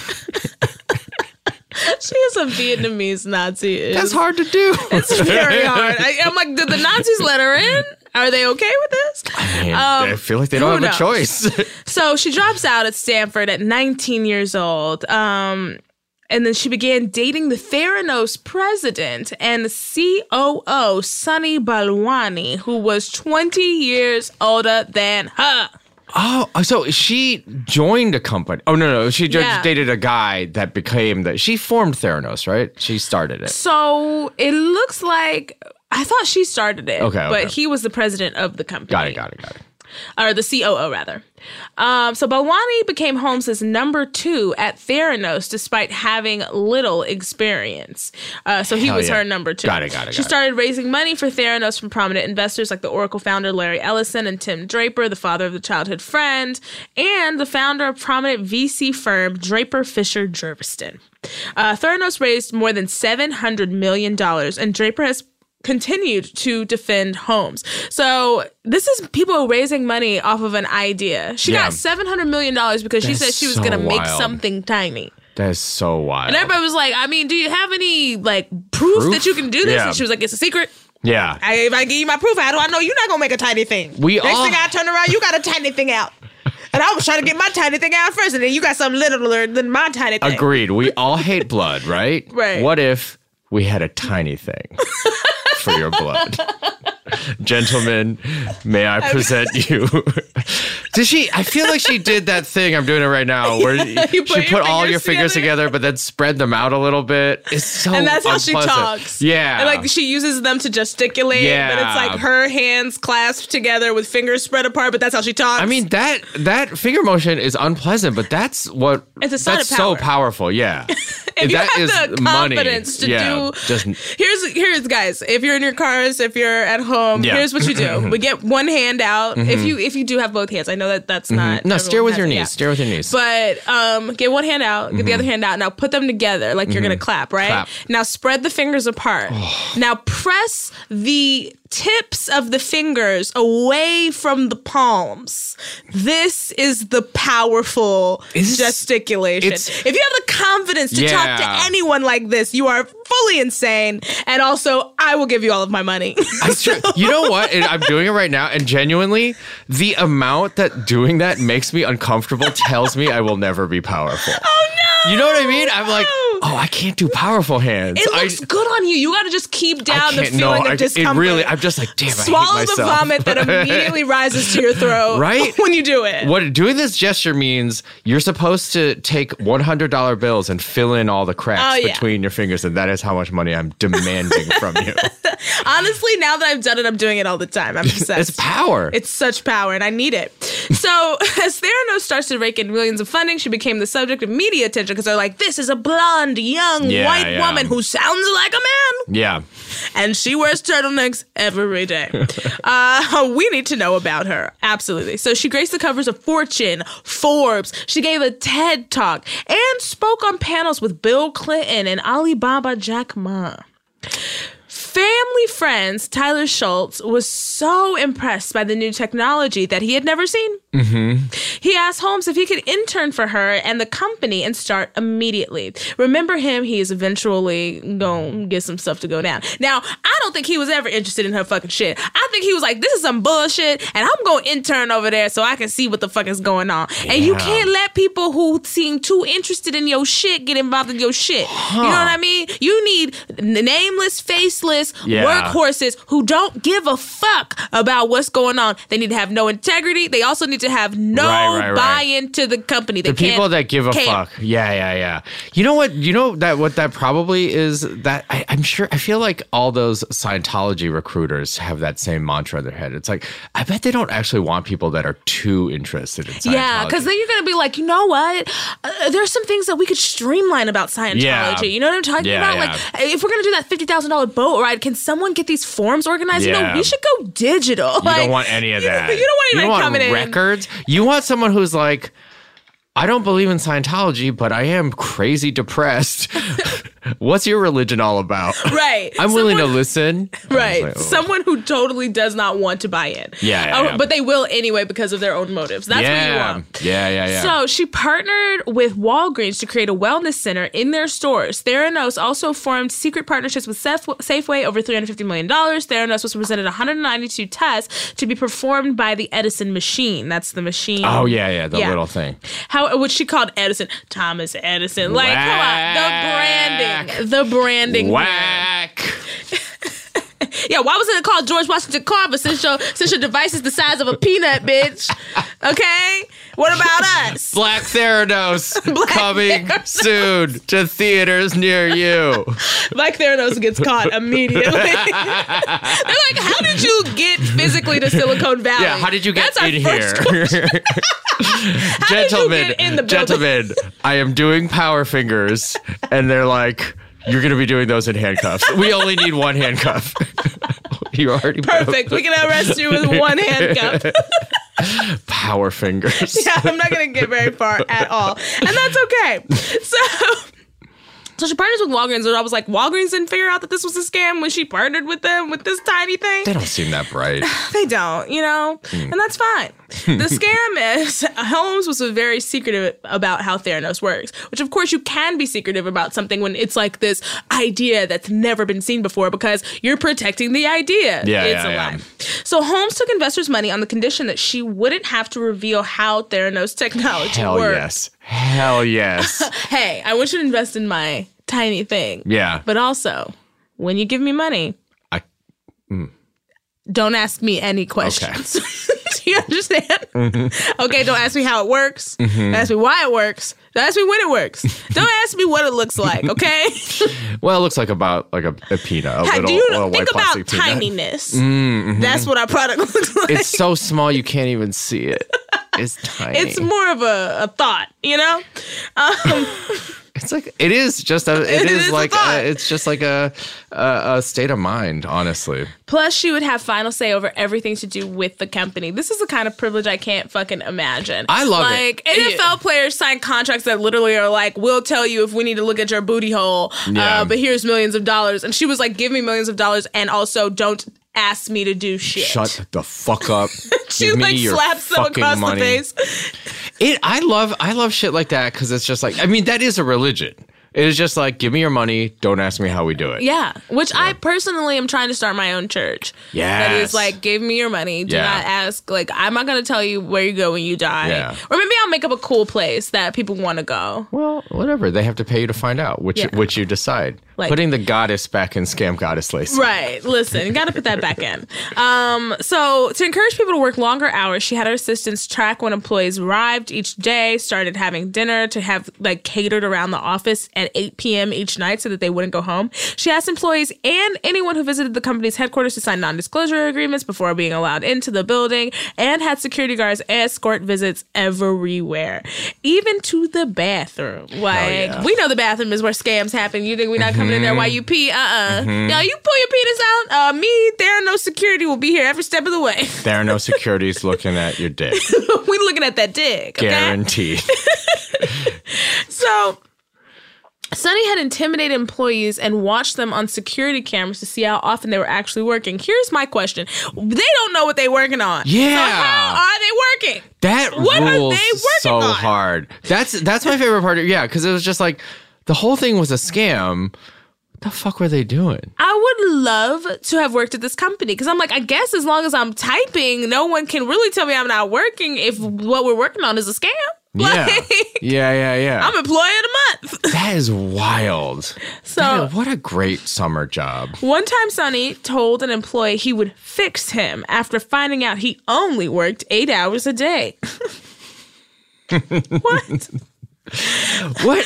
She is a Vietnamese Nazi. That's hard to do. It's very hard. I, I'm like, did the Nazis let her in? Are they okay with this? I, mean, Um, I feel like they who don't have knows? a choice. So she drops out at Stanford at nineteen years old. Um, and then she began dating the Theranos president and C O O, Sunny Balwani, who was twenty years older than her. Oh, so she joined a company. Oh no, no, she just Yeah. dated a guy that became that. She formed Theranos, right? She started it. So it looks like, I thought she started it. Okay, But okay. he was the president of the company. Got it, got it, got it. Or the C O O, rather. Um, so Balwani became Holmes's number two at Theranos despite having little experience. Uh, so he Hell was yeah. her number two. Got it, got it, She got it. started raising money for Theranos from prominent investors like the Oracle founder Larry Ellison and Tim Draper, the father of the childhood friend, and the founder of prominent V C firm Draper Fisher Jerviston. Uh, Theranos raised more than seven hundred million dollars, and Draper has continued to defend Holmes. So this is people raising money off of an idea. She Yeah. got seven hundred million dollars because she That's said she was so going to make wild. something tiny. That is so wild. And everybody was like, I mean, do you have any like proof, Proof? that you can do this? Yeah. And she was like, it's a secret. yeah. I, if I give you my proof, how do I know you're not going to make a tiny thing? We Next all- thing I turn around, you got a tiny thing out. And I was trying to get my tiny thing out first, and then you got something littler than my tiny thing. Agreed. We all hate blood, right? Right. What if we had a tiny thing for your blood? Gentlemen, may I present you? Did she? I feel like she did that thing. I'm doing it right now, where You put she your put all fingers your fingers together. together, but then spread them out a little bit. It's so And that's how she unpleasant. talks. Yeah, And like she uses them to gesticulate, Yeah. but it's like her hands clasped together with fingers spread apart, but that's how she talks. I mean that that finger motion is unpleasant, but that's what It's a sign that's of so power. powerful. Yeah, if you that have is the money. confidence to yeah, do just here's here's guys, if you're in your cars, if you're at home, Yeah. here's what you do. We get one hand out. If you if you do have both hands, I know that that's not no. Steer everyone with has your it, knees. yeah. Steer with your knees. But um, get one hand out, get the other hand out. Now put them together like you're gonna clap, right? Clap. Now spread the fingers apart. Now press the tips of the fingers away from the palms. This is the powerful Is- gesticulation. it's- If you have the confidence to talk Yeah. to anyone like this, you are fully insane. And also, I will give you all of my money. It's true. You know what? And I'm doing it right now, and genuinely, the amount that doing that makes me uncomfortable tells me I will never be powerful. Oh no! You know what I mean? I'm like, oh, I can't do powerful hands. It I, looks good on you. You got to just keep I down the can't. feeling No, I, of discomfort. it really. I'm just like, damn. I Swallow hate the myself. vomit that immediately rises to your throat Right? when you do it. What doing this gesture means, you're supposed to take one hundred dollar bills and fill in all the cracks Oh, yeah. between your fingers, and that is how much money I'm demanding from you. Honestly, now that I've done it, I'm doing it all the time. I'm obsessed. It's power. It's such power, and I need it. So as Theranos starts to rake in millions of funding, she became the subject of media attention because they're like, this is a blonde, young, Yeah, white yeah. woman who sounds like a man. Yeah. And she wears turtlenecks every day. uh, we need to know about her. Absolutely. So she graced the covers of Fortune, Forbes. She gave a TED Talk and spoke on panels with Bill Clinton and Alibaba Jack Ma. Family friends, Tyler Schultz was so impressed by the new technology that he had never seen. Mm-hmm. He asked Holmes if he could intern for her and the company and start immediately. Remember him, he is eventually going to get some stuff to go down. Now, I don't think he was ever interested in her fucking shit. I think he was like, this is some bullshit, and I'm going to intern over there so I can see what the fuck is going on. Yeah. And you can't let people who seem too interested in your shit get involved in your shit. Huh. You know what I mean? You need nameless, faceless, Yeah. workhorses who don't give a fuck about what's going on. They need to have no integrity. They also need to have no Right, right, right. buy-in to the company. They The people can't- that give a can't. fuck. Yeah, yeah, yeah. You know what? You know that what that probably is that I, I'm sure I feel like all those Scientology recruiters have that same mantra in their head. It's like, I bet they don't actually want people that are too interested in Scientology. Yeah, because then you're going to be like, you know what? Uh, there's some things that we could streamline about Scientology. Yeah. You know what I'm talking Yeah, about? yeah. Like, if we're going to do that fifty thousand dollars boat ride, can someone get these forms organized? You know, Yeah. we should go digital. You Like, don't want any of that. You, you don't want You anyone don't want coming in. records. You want someone who's like, I don't believe in Scientology, but I am crazy depressed. What's your religion all about? Right. I'm willing to Someone- listen. Right. Like, oh. Someone who totally does not want to buy in. Yeah, yeah, Oh, yeah. But they will anyway because of their own motives. That's yeah. what you want. Yeah, yeah, yeah. So she partnered with Walgreens to create a wellness center in their stores. Theranos also formed secret partnerships with Saf- Safeway, over three hundred fifty million dollars. Theranos was presented one hundred ninety-two tests to be performed by the Edison machine. That's the machine. oh, yeah, yeah, the Yeah. little thing. How, which she called Edison, Thomas Edison. Like, Whack. come on. The branding. The branding. Whack. Yeah, why wasn't it called George Washington Carver since your, since your device is the size of a peanut, bitch? Okay? What about us? Black Theranos coming soon to theaters near you. Black Theranos gets caught immediately. They're like, how did you get physically to Silicon Valley? Yeah, how did you get That's our in first here? question. How Gentlemen, did you get in the building? gentlemen, I am doing power fingers, and they're like, you're going to be doing those in handcuffs. We only need one handcuff. You already Perfect. We can arrest you with one handcuff. power fingers. Yeah, I'm not going to get very far at all. And that's okay. So... So she partners with Walgreens, and I was like, Walgreens didn't figure out that this was a scam when she partnered with them with this tiny thing. They don't seem that bright. They don't, you know, and that's fine. The scam is Holmes was very secretive about how Theranos works, which of course you can be secretive about something when it's like this idea that's never been seen before because you're protecting the idea. Yeah, it's yeah, a yeah. lie. So Holmes took investors' money on the condition that she wouldn't have to reveal how Theranos technology Hell works. yes. Hell yes. Hey, I want you to invest in my tiny thing. Yeah. But also, when you give me money, I- don't ask me any questions. Do you understand? Mm-hmm. Okay, don't ask me how it works. Mm-hmm. Don't ask me why it works. Don't ask me when it works. Don't ask me what it looks like, okay? Well, it looks like about like a, a peanut. A How- little, Do you little think white about plastic peanut. tininess? Mm-hmm. That's what our product looks like. It's so small you can't even see it. It's tiny. It's more of a, a thought, you know? Um, It's like it is just a. It, It is, is a like thought. a, it's just like a, a a state of mind. Honestly, Plus, she would have final say over everything to do with the company. This is the kind of privilege I can't fucking imagine. I love it. like, N F L players sign contracts that literally are like, we'll tell you if we need to look at your booty hole, Yeah. uh, but here's millions of dollars. And she was like, give me millions of dollars and also don't ask me to do shit. shut the fuck up. She Give me like your slaps them fucking across money. the face. It. I love. I love shit like that because it's just like. I mean, that is a religion. It is just like, give me your money. Don't ask me how we do it. Yeah, which I personally am trying to start my own church. That Yes. is like, give me your money. Do Yeah. not ask. Like, I'm not going to tell you where you go when you die. Yeah. Or maybe I'll make up a cool place that people want to go. Well, whatever. They have to pay you to find out which Yeah. which you decide. Like- Putting the goddess back in Scam Goddess Lacey. Right. Listen, you got to put that back in. Um, so to encourage people to work longer hours, she had her assistants track when employees arrived each day, started having dinner to have like catered around the office at at eight p.m. each night so that they wouldn't go home. She asked employees and anyone who visited the company's headquarters to sign non-disclosure agreements before being allowed into the building, and had security guards escort visits everywhere, even to the bathroom. Like, yeah. we know the bathroom is where scams happen. You think we're not coming in there while you pee? Uh-uh. Mm-hmm. No, you pull your penis out. Uh, me, there are no security will be here every step of the way. There are no securities looking at your dick. We looking at that dick, okay? Guaranteed. So, Sunny had intimidated employees and watched them on security cameras to see how often they were actually working. Here's my question. They don't know what they're working on. Yeah. So how are they working? That What are rules they working so on? hard. That's that's my favorite part. Yeah, because it was just like the whole thing was a scam. What the fuck were they doing? I would love to have worked at this company because I'm like, I guess as long as I'm typing, no one can really tell me I'm not working if what we're working on is a scam. Yeah. Like, Yeah, yeah, yeah. I'm employee of the month. That is wild. So, Man, what a great summer job. one time Sonny told an employee he would fix him after finding out he only worked eight hours a day. What? What?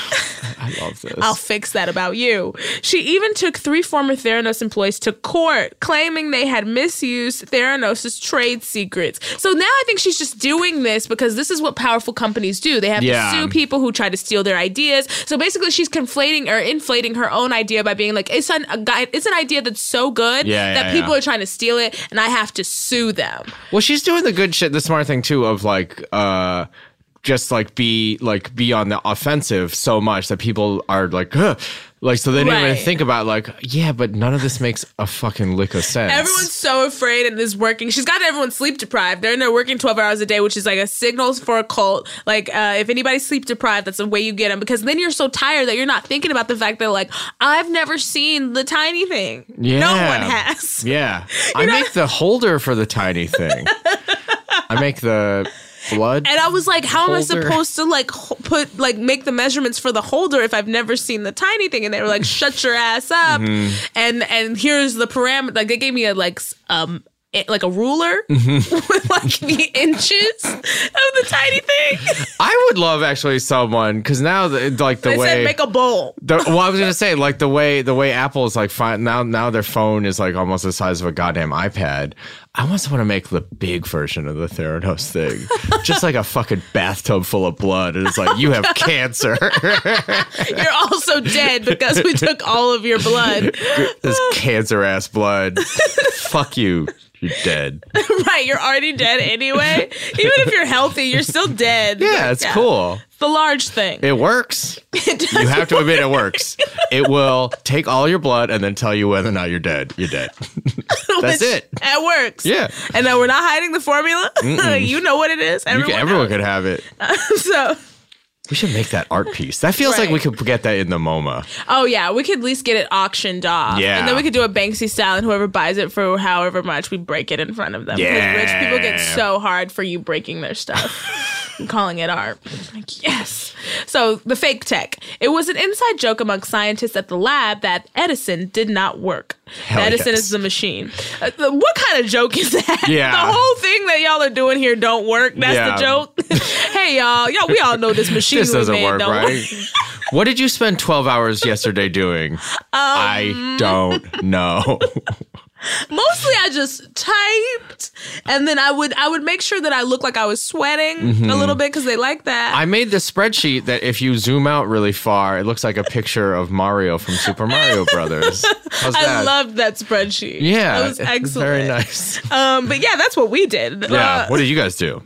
I love this. I'll fix that about you. She even took three former Theranos employees to court, claiming they had misused Theranos' trade secrets. So now I think she's just doing this because this is what powerful companies do. They have Yeah. to sue people who try to steal their ideas. So basically she's conflating or inflating her own idea by being like, it's an, a guy, it's an idea that's so good Yeah, yeah, that people yeah. are trying to steal it and I have to sue them. Well, she's doing the good shit, the smart thing too, of like, uh, just like be like be on the offensive so much that people are like, Ugh. like so they don't Right. even think about like, yeah, but none of this makes a fucking lick of sense. Everyone's so afraid and is working. She's got everyone sleep deprived. They're in there working twelve hours a day, which is like a signal for a cult. Like, uh, if anybody's sleep deprived, that's the way you get them. Because then you're so tired that you're not thinking about the fact that, like, I've never seen the tiny thing. Yeah. No one has. Yeah, I make the holder for the tiny thing. I make the blood. And I was like, how am I Holder. supposed to like ho- put like make the measurements for the holder if I've never seen the tiny thing? And they were like, shut your ass up. Mm-hmm. And and here's the parameter. Like they gave me a like s- um it, like a ruler Mm-hmm. with like the inches of the tiny thing. I would love actually someone because now the, like the They way said make a bowl. The, well, I was gonna say like the way the way Apple is like fine now now their phone is like almost the size of a goddamn iPad. I want someone to make the big version of the Theranos thing, just like a fucking bathtub full of blood, and it's like you have cancer. You're also dead because we took all of your blood. This cancer ass blood. Fuck you. You're dead. Right, you're already dead anyway. Even if you're healthy, you're still dead. Yeah, it's cool. It's the large thing. It works. It does You have to admit it works. It will take all your blood and then tell you whether or not you're dead. You're dead. That's Which- it. It works. Yeah. And then we're not hiding the formula. You know what it is. You Everyone, can, everyone could have it. knows. So, We should make that art piece. That feels like Right. we could get that in the MoMA. oh yeah, we could at least get it auctioned off. Yeah. And then we could do a Banksy style, and whoever buys it for however much, we break it in front of them. Yeah. Because rich people get so hard for you breaking their stuff and calling it art. Like, yes. So the fake tech. It was an inside joke among scientists at the lab that Edison did not work. Hell Edison yes. is the machine. Uh, the- what kind of joke is that? Yeah. The whole thing that y'all are doing here don't work. That's Yeah. the joke. Hey y'all, y'all, we all know this machine This we doesn't made work, don't right? What did you spend twelve hours yesterday doing? Um, I don't know. Mostly I just typed and then I would I would make sure that I looked like I was sweating a little bit because they like that. Mm-hmm. I made the spreadsheet that if you zoom out really far, it looks like a picture of Mario from Super Mario Brothers. How's I that? loved that spreadsheet. Yeah, That was it's excellent. very nice. Um, but yeah, that's what we did. Yeah. Uh, What did you guys do?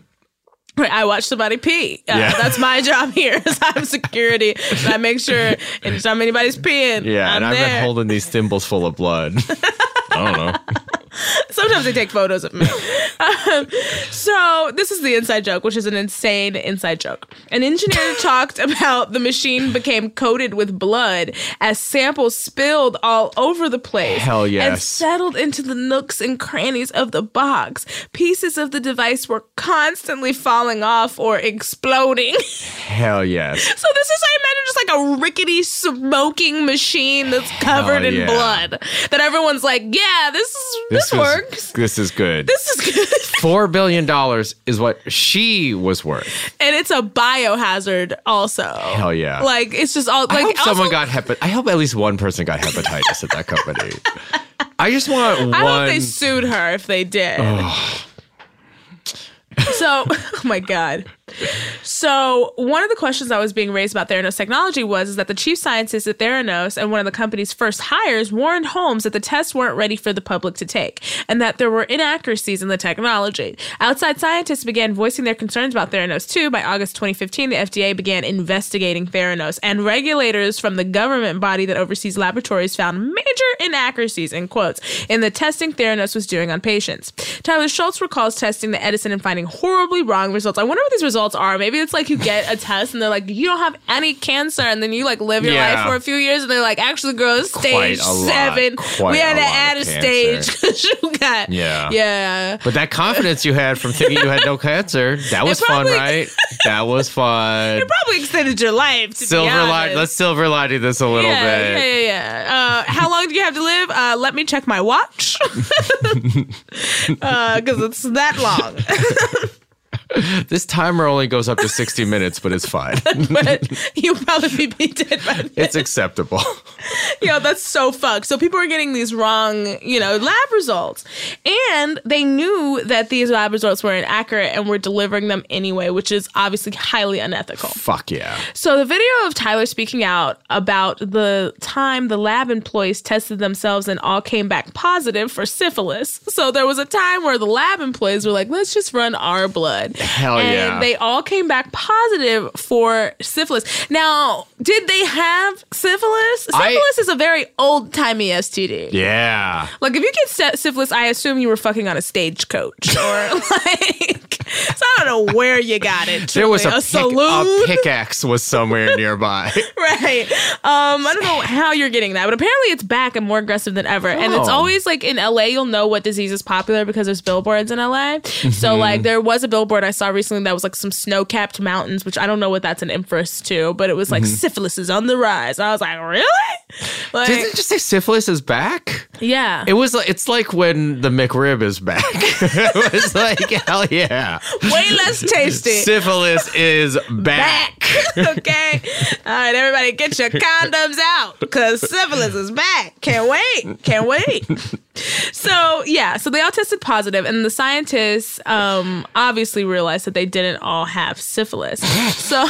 I watch somebody pee. Uh, Yeah. That's my job here. Is I'm security. And I make sure anytime anybody's peeing, Yeah, I'm and I've there. been holding these thimbles full of blood. I don't know. Sometimes they take photos of me. um, so this is the inside joke, which is an insane inside joke. An engineer talked about the machine became coated with blood as samples spilled all over the place. Hell yes. And settled into the nooks and crannies of the box. Pieces of the device were constantly falling off or exploding. Hell yes. So this is, I imagine, just like a rickety smoking machine that's covered in yeah. blood. That everyone's like, yeah, this is this, was- works. This is good. This is good. Four billion dollars is what she was worth. And it's a biohazard also. Hell yeah. Like, it's just all... Like, I hope also, someone got hepatitis. I hope at least one person got hepatitis at that company. I just want one... I hope they sued her if they did. So, oh my God. So one of the questions that was being raised about Theranos technology was is that the chief scientist at Theranos and one of the company's first hires warned Holmes that the tests weren't ready for the public to take and that there were inaccuracies in the technology. Outside scientists began voicing their concerns about Theranos too. By August twenty fifteen, the F D A began investigating Theranos, and regulators from the government body that oversees laboratories found major inaccuracies, in quotes, in the testing Theranos was doing on patients. Tyler Schultz recalls testing the Edison and finding horribly wrong results. I wonder what these results are. Maybe it's like you get a test and they're like, you don't have any cancer, and then you like live your Yeah. life for a few years and they're like, actually, girl, it's stage Quite a lot. seven. Quite We had a to lot add of a stage cancer. because you got Yeah. yeah. But that confidence you had from thinking you had no cancer, that was probably- fun, right? That was fun. It probably extended your life. To Silver be honest. lining. Let's silver lining this a little yeah, bit. Yeah, yeah, yeah. Uh, how long do you have to live? Uh, let me check my watch. Because uh, it's that long. This timer only goes up to sixty minutes, but it's fine. But you'll probably be dead by then. It's acceptable. Yo, that's so fucked. So people are getting these wrong, you know, lab results. And they knew that these lab results were inaccurate and were delivering them anyway, which is obviously highly unethical. Fuck yeah. So the video of Tyler speaking out about the time the lab employees tested themselves and all came back positive for syphilis. So there was a time where the lab employees were like, let's just run our blood. Hell and yeah. they all came back positive for syphilis. Now, did they have syphilis? I- Syphilis is a very old-timey S T D. Yeah. Like, if you get sy- syphilis, I assume you were fucking on a stagecoach. Or, like, so I don't know where you got it. There was a, truly. pick- saloon? a pickaxe was somewhere nearby. Right. Um, I don't know how you're getting that, but apparently it's back and more aggressive than ever. And it's Oh. always like in L A, you'll know what disease is popular because there's billboards in L A. Mm-hmm. So like there was a billboard I saw recently that was like some snow-capped mountains, which I don't know what that's an inference to, but it was like syphilis is on the rise. And I was like, really? Like, Did it just say syphilis is back? yeah. It was like, it's like when the McRib is back. It was like, hell yeah. Way less tasty. Syphilis is back. Okay. All right, everybody, get your condoms out because syphilis is back. Can't wait. Can't wait. So, yeah, so they all tested positive, and the scientists um, obviously realized that they didn't all have syphilis. So.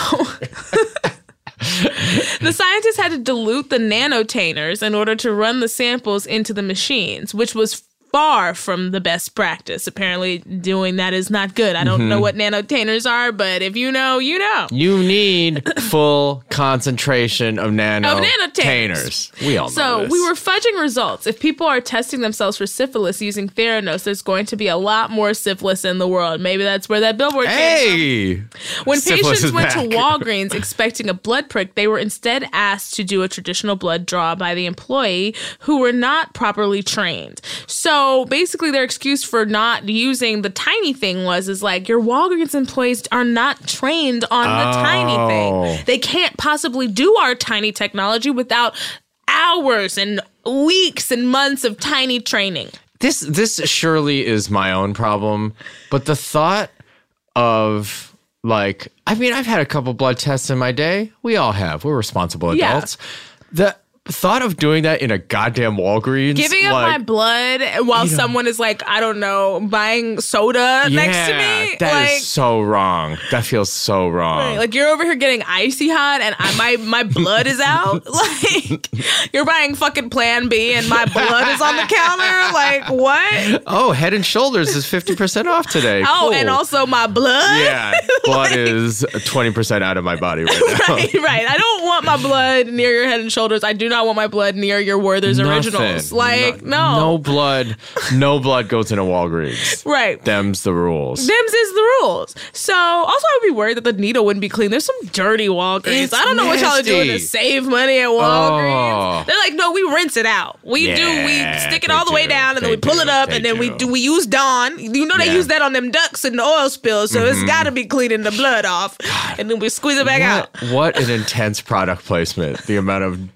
The scientists had to dilute the nanotainers in order to run the samples into the machines, which was far from the best practice. Apparently, doing that is not good. I don't know what nanotainers are, but if you know, you know. You need full concentration of nano Of nanotainers. tainers. We all know So this. we were fudging results. If people are testing themselves for syphilis using Theranos, there's going to be a lot more syphilis in the world. Maybe that's where that billboard came from. Hey! When Syphilis patients is went to back. Walgreens expecting a blood prick, they were instead asked to do a traditional blood draw by the employee who were not properly trained. So basically their excuse for not using the tiny thing was is like, your Walgreens employees are not trained on the tiny Oh. thing. They can't possibly do our tiny technology without hours and weeks and months of tiny training. This this surely is my own problem, but the thought of like, I mean, I've had a couple blood tests in my day. We all have. We're responsible Yeah. adults. The thought of doing that in a goddamn Walgreens, Giving up like, my blood while you know- someone is like, I don't know, buying soda next to me. That is like, so wrong. That feels so wrong. like you're over here getting icy hot and I, my my blood is out. Like you're buying fucking Plan B and my blood is on the counter. Like what? Oh, Head and Shoulders is fifty percent off today. Oh, Cool. and also my blood. Yeah, blood is twenty percent out of my body right now. Right, right. I don't want my blood near your Head and Shoulders. I do not want my blood near your Werther's Originals. Nothing. Like no, No blood. No blood goes into Walgreens. right. Them's the rules. Them's is the rules. So, also, I would be worried that the needle wouldn't be clean. There's some dirty Walgreens. It's I don't know what y'all are doing to nasty. save money at Walgreens. Oh. They're like, no, we rinse it out. We do. We Yeah, stick it they all the way do. down, and then They we pull do. it up, They and then we do. do. We use Dawn. You know they Yeah. use that on them ducks and the oil spills, so it's got to be cleaning the blood off, and then we squeeze it back out. What, what an intense product placement. The amount of Dawn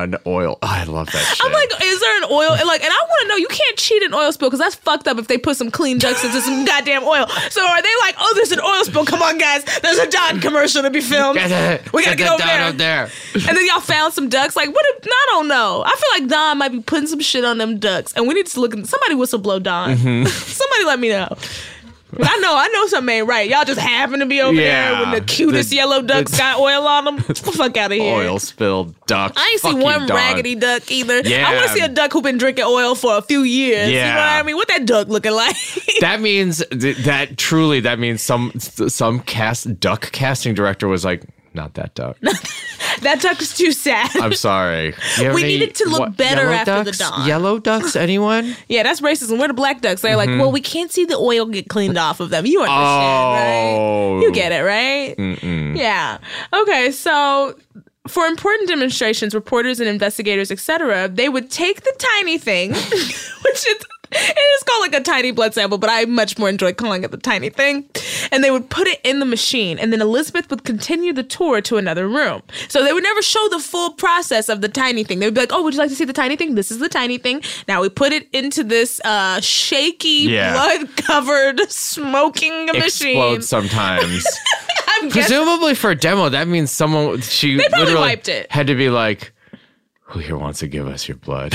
on oil. Oh, I love that shit. I'm like, is there an oil? And like, and I want to know, you can't cheat an oil spill because that's fucked up if they put some clean ducks into some goddamn oil. So are they like, oh, there's an oil spill. Come on, guys. There's a Don commercial to be filmed. We gotta get, get over there. Up there. And then y'all found some ducks. Like, what if, I don't know. I feel like Don might be putting some shit on them ducks. And we need to look, somebody whistle blow Don. Mm-hmm. Somebody let me know. I know, I know something ain't right. Y'all just happen to be over yeah, there when the cutest the, yellow ducks the, got oil on them. Get the fuck out of here. Oil spilled duck. I ain't seen one dog. raggedy duck either. Yeah. I want to see a duck who been drinking oil for a few years. Yeah. You know what I mean? What that duck looking like? That means th- that truly, that means some some cast duck casting director was like, not that duck. That duck is too sad. I'm sorry. We needed to look what, better after ducks? the dawn. Yellow ducks, anyone? Yeah, that's racism. We're the black ducks. They're mm-hmm. like, well, we can't see the oil get cleaned off of them. You understand, oh. right? You get it, right? Mm-mm. Yeah. Okay, so for important demonstrations, reporters and investigators, et cetera, they would take the tiny thing, which is... It is called like a tiny blood sample, but I much more enjoy calling it the tiny thing. And they would put it in the machine, and then Elizabeth would continue the tour to another room. So they would never show the full process of the tiny thing. They would be like, oh, would you like to see the tiny thing? This is the tiny thing. Now we put it into this uh, shaky, yeah. blood-covered, smoking machine. Explodes sometimes. Presumably for a demo, that means someone, she they probably literally wiped it. Had to be like, who here wants to give us your blood?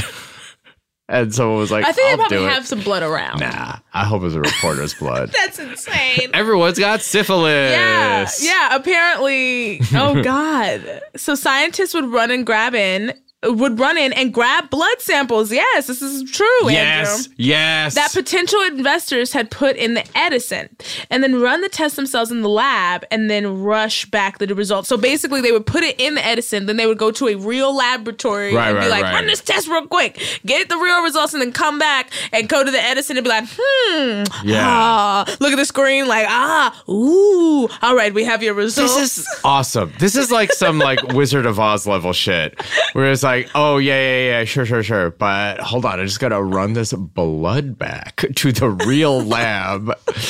And someone was like, I think I'll they probably do have it. some blood around. Nah, I hope it's a reporter's blood. That's insane. Everyone's got syphilis. Yeah, yeah, apparently. Oh, God. So scientists would run and grab in, would run in and grab blood samples. Yes, this is true, Yes, Andrew. yes. That potential investors had put in the Edison and then run the test themselves in the lab and then rush back the results. So basically they would put it in the Edison, then they would go to a real laboratory right, and be right, like, right. run this test real quick, get the real results, and then come back and go to the Edison and be like, hmm, yeah. ah, look at the screen like, ah, ooh, all right, we have your results. This is awesome. This is like some like Wizard of Oz level shit where it's like, oh, yeah, yeah, yeah, sure, sure, sure. But hold on, I just got to run this blood back to the real lab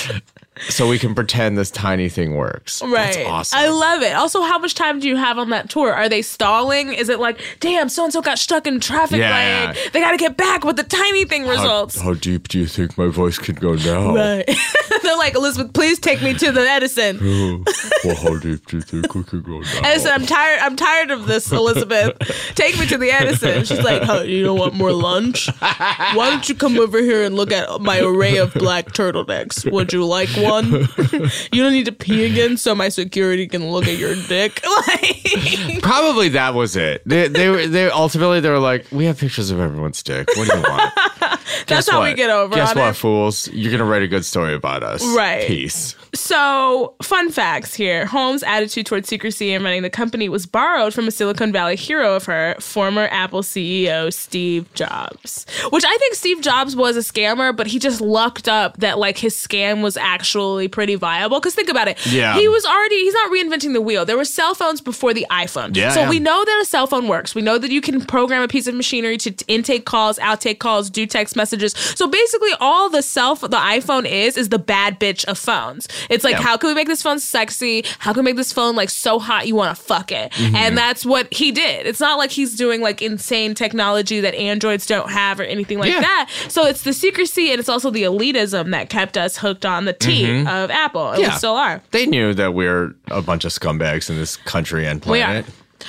so we can pretend this tiny thing works. Right. That's awesome. I love it. Also, how much time do you have on that tour? Are they stalling? Is it like, damn, so-and-so got stuck in traffic Yeah. light. They got to get back with the tiny thing results. How, how deep do you think my voice can go now? Right. They're like, Elizabeth, please take me to the Edison. Oh, well, how deep do you think we can go now? Edison, I'm tired. I'm tired of this, Elizabeth. Take me to the Edison. She's like, oh, you don't want more lunch? Why don't you come over here and look at my array of black turtlenecks? Would you like one? You don't need to pee again, so my security can look at your dick. Like, probably that was it. They, they were. They ultimately they were like, we have pictures of everyone's dick. What do you want? That's Guess how what? we get over Guess on what, it. fools? You're gonna write a good story about us, Right. Peace. So, fun facts here. Holmes' attitude towards secrecy and running the company was borrowed from a Silicon Valley hero of her, former Apple C E O Steve Jobs. Which I think Steve Jobs was a scammer, but he just lucked up that like his scam was actually pretty viable. Because think about it. Yeah. He was already, he's not reinventing the wheel. There were cell phones before the iPhone. Yeah, so yeah. we know that a cell phone works. We know that you can program a piece of machinery to t- intake calls, outtake calls, do text messages. So basically all the cell, the iPhone is, is the bad bitch of phones. It's like, Yeah. how can we make this phone sexy? How can we make this phone like so hot you want to fuck it? Mm-hmm. And that's what he did. It's not like he's doing like insane technology that Androids don't have or anything like Yeah. that. So it's the secrecy and it's also the elitism that kept us hooked on the tea Mm-hmm. of Apple. And we still are. They knew that we're a bunch of scumbags in this country and We are. planet.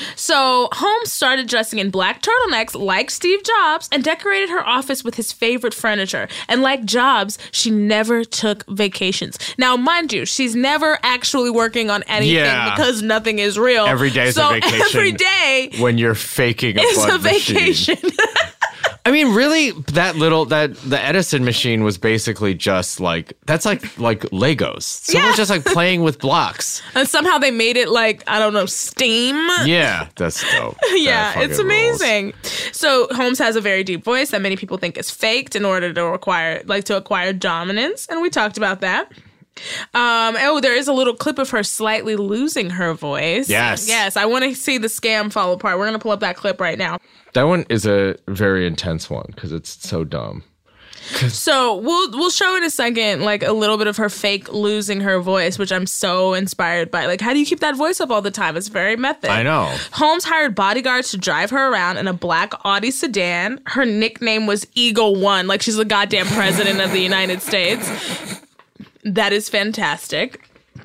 So Holmes started dressing in black turtlenecks like Steve Jobs and decorated her office with his favorite furniture. And like Jobs, she never took vacations. Now, mind you, she's never actually working on anything Yeah. because nothing is real. Every day is so a vacation. Every day When you're faking a is blood a vacation. machine. I mean, really, that little that the Edison machine was basically just like that's like like Legos. Someone's Yeah. just like playing with blocks. And somehow they made it like, I don't know, steam. Yeah, that's dope. Yeah, That it's fucking rules. amazing. So Holmes has a very deep voice that many people think is faked in order to acquire, like, to acquire dominance, and we talked about that. Um, oh, there is a little clip of her slightly losing her voice. Yes. yes. I want to see the scam fall apart. We're gonna pull up that clip right now. That one is a very intense one because it's so dumb. So we'll we'll show in a second like a little bit of her fake losing her voice, which I'm so inspired by. Like, how do you keep that voice up all the time? It's very method. I know. Holmes hired bodyguards to drive her around in a black Audi sedan. Her nickname was Eagle One, like she's the goddamn president of the United States. That is fantastic.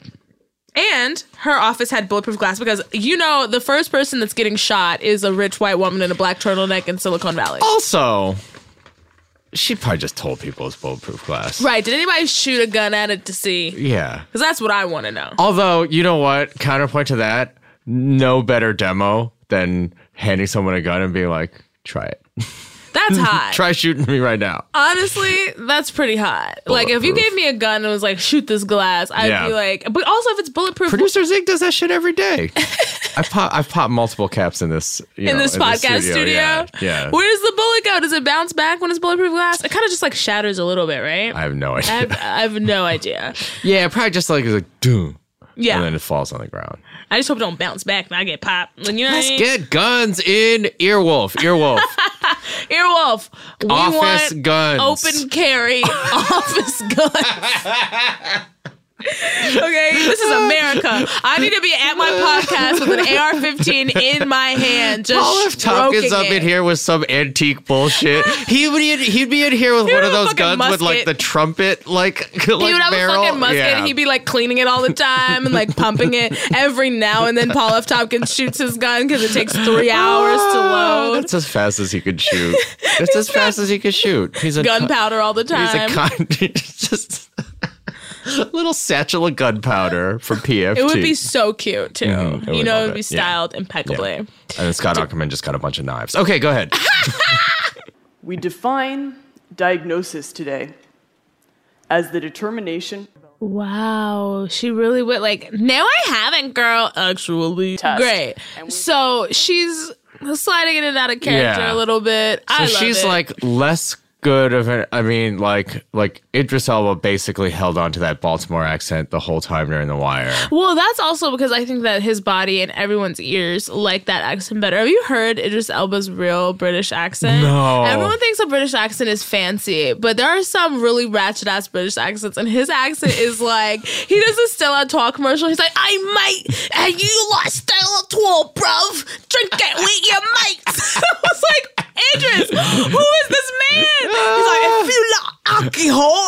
And her office had bulletproof glass because, you know, the first person that's getting shot is a rich white woman in a black turtleneck in Silicon Valley. Also, she probably just told people it's bulletproof glass. Right. Did anybody shoot a gun at it to see? Yeah. Because that's what I want to know. Although, you know what? Counterpoint to that, no better demo than handing someone a gun and being like, try it. That's hot. Try shooting me right now. Honestly, that's pretty hot. Like, if you gave me a gun and was like, shoot this glass, I'd Yeah. be like, but also if it's bulletproof. Producer Zig does that shit every day. I've popped, I've popped multiple caps in this you in know, this podcast studio. Yeah, yeah. Where does the bullet go? Does it bounce back when it's bulletproof glass? It kind of just like shatters a little bit, right? I have no I idea. have, I have no idea. Yeah, probably just like, it's like, doom. Yeah. And then it falls on the ground. I just hope it don't bounce back and I get popped. Like, you know Let's what I mean? get guns in Earwolf. Earwolf. Earwolf. We Office want guns. open carry office guns. Okay, this is America. I need to be at my podcast with an A R fifteen in my hand, just Paul F. Tompkins stroking up it. in here with some antique bullshit. He would he'd be in here with He one would of have a those fucking guns with like musket. the trumpet like, like He would have barrel. a fucking musket Yeah. and he'd be like cleaning it all the time and like pumping it. Every now and then Paul F. Tompkins shoots his gun because it takes three hours to load. That's as fast as he could shoot. That's as fast as he could shoot. He's a Gunpowder all the He's a time. kind just little satchel of gunpowder from P F T. It would be so cute too. Mhm, I you would know, love it would be it. Yeah. styled impeccably. And then Scott Ackerman just got a bunch of knives. Okay, go ahead. We define diagnosis today as the determination Wow, she really would like. No, I haven't, girl. Actually, Test. great. And we- So she's sliding in and out of character Yeah. a little bit. So I love she's it. like less good of an. I mean, like like Idris Elba basically held on to that Baltimore accent the whole time during The Wire. Well, that's also because I think that his body and everyone's ears like that accent better. Have you heard Idris Elba's real British accent? No. Everyone thinks a British accent is fancy, but there are some really ratchet ass British accents, and his accent is like he does a Stella Artois commercial. He's like, "Hey mate, and you like Stella Artois, bruv? Drink it with your mates." I was like, Idris, who is this man? He's like, if you like alcohol,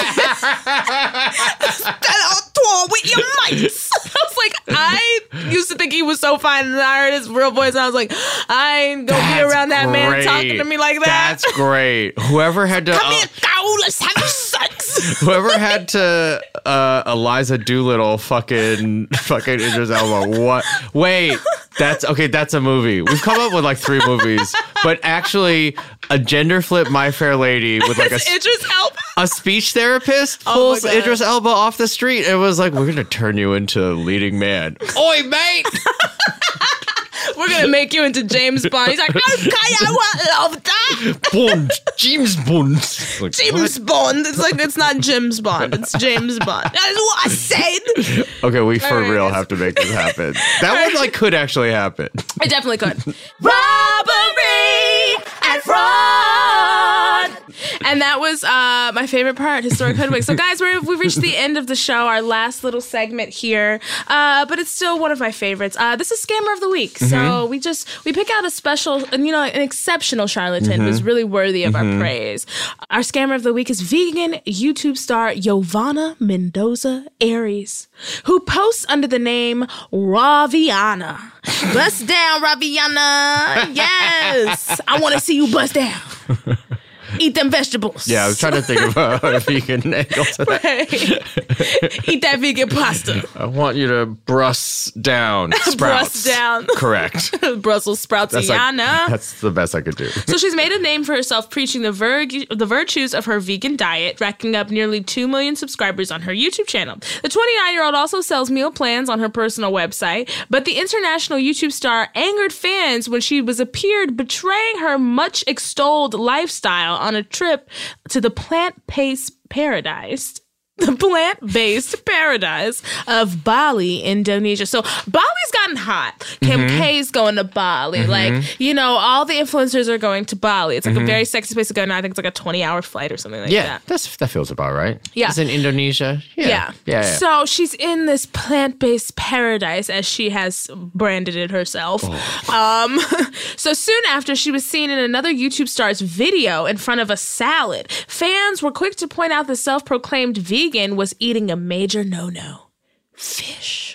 Stella Artois with your mates. I was like, I used to think he was so fine, and I heard his real voice, and I was like, I ain't gonna be That's around that man great. talking to me like that. That's great. Whoever had to Come uh, here, girl, let's have sex. whoever had to uh, Eliza Doolittle fucking fucking Idris Elba. What? Wait. That's okay. That's a movie. We've come up with like three movies, but actually, a gender flip My Fair Lady with like a, It's Idris Elba. a speech therapist Oh my pulls God. Idris Elba off the street and was like, "We're gonna turn you into a leading man." Oi, mate! We're gonna make you into James Bond. He's like, okay, I want love that. Bond, James Bond. Like, James Bond. It's like it's not James Bond. It's James Bond. That's what I said. what? Okay, we for All right, real guys. have to make this happen. That one like could actually happen. I definitely could. Robbery and fraud. And that was uh, my favorite part, historic hoodwink. So, guys, we're, we've reached the end of the show, our last little segment here, uh, but it's still one of my favorites. Uh, this is Scammer of the Week. So we just we pick out a special, and you know, an exceptional charlatan who's really worthy of our praise. Our Scammer of the Week is vegan YouTube star Giovanna Mendoza Aries, who posts under the name Raviana. Bust down, Raviana. Yes, I want to see you bust down. Eat them vegetables. Yeah, I was trying to think of a, a vegan angle to that. Eat that vegan pasta. I want you to brus down sprouts. Brus down. Correct. Brussels sprouts. That's, like, Yana. that's the best I could do. So she's made a name for herself preaching the, virg- the virtues of her vegan diet, racking up nearly two million subscribers on her YouTube channel. The twenty-nine-year-old also sells meal plans on her personal website, but the international YouTube star angered fans when she was appeared betraying her much-extolled lifestyle on a trip to the plant-based paradise the plant-based paradise of Bali, Indonesia. So Bali's gotten hot. Kim Mm-hmm. K's going to Bali. Mm-hmm. Like, you know, all the influencers are going to Bali. It's like Mm-hmm. a very sexy place to go now. I think it's like a twenty-hour flight or something like Yeah, that. that's that feels about right. Yeah. It's in Indonesia. Yeah. Yeah. Yeah. yeah, yeah. So she's in this plant-based paradise, as she has branded it herself. Oh. Um, so soon after, she was seen in another YouTube star's video in front of a salad. Fans were quick to point out the self-proclaimed vegan was eating a major no-no: fish.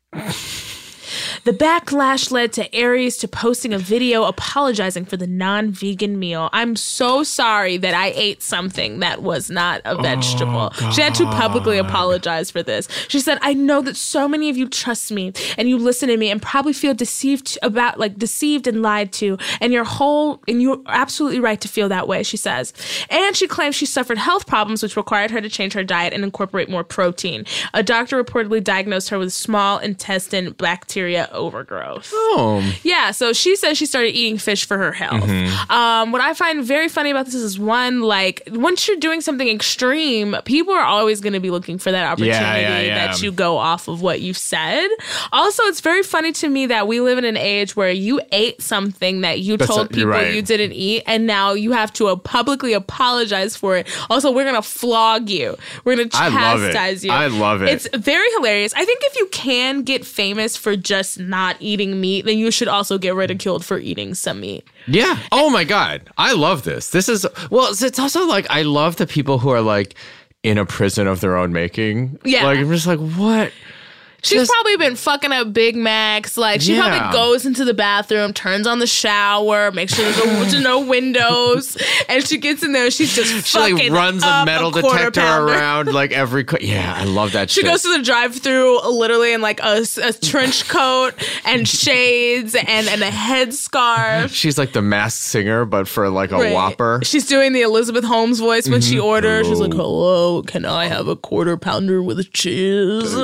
The backlash led to Aries to posting a video apologizing for the non-vegan meal. I'm so sorry that I ate something that was not a vegetable. Oh, she had to publicly apologize for this. She said, I know that so many of you trust me and you listen to me and probably feel deceived about, like deceived and lied to. And your whole, and you're absolutely right to feel that way, she says. And she claims she suffered health problems, which required her to change her diet and incorporate more protein. A doctor reportedly diagnosed her with small intestine bacteria overgrowth. Oh. Yeah, so she says she started eating fish for her health. Mm-hmm. Um, what I find very funny about this is, one, like, once you're doing something extreme, people are always going to be looking for that opportunity Yeah, yeah, yeah. that you go off of what you've said. Also, it's very funny to me that we live in an age where you ate something that you That's told a- you're people right. you didn't eat, and now you have to uh, publicly apologize for it. Also, we're going to flog you. We're going to I love it. chastise you. I love it. It's very hilarious. I think if you can get famous for just not eating meat, then you should also get ridiculed for eating some meat. Yeah. Oh my God. I love this. This is, well, it's- it's also like, I love the people who are like in a prison of their own making. Yeah. Like, I'm just like, what? She's Just- probably been fucking up Big Macs. Like, she Yeah. probably goes into the bathroom, turns on the shower, makes sure there's no, no windows, and she gets in there and she's just She fucking like runs a up metal a quarter detector pounder. around like every, co- yeah, I love that She shit. goes to the drive-thru literally in like a, a trench coat and shades and, and a headscarf. She's like the Masked Singer, but for like a Right. Whopper. She's doing the Elizabeth Holmes voice when she orders. She's like, Hello. hello, can I have a quarter pounder with cheese?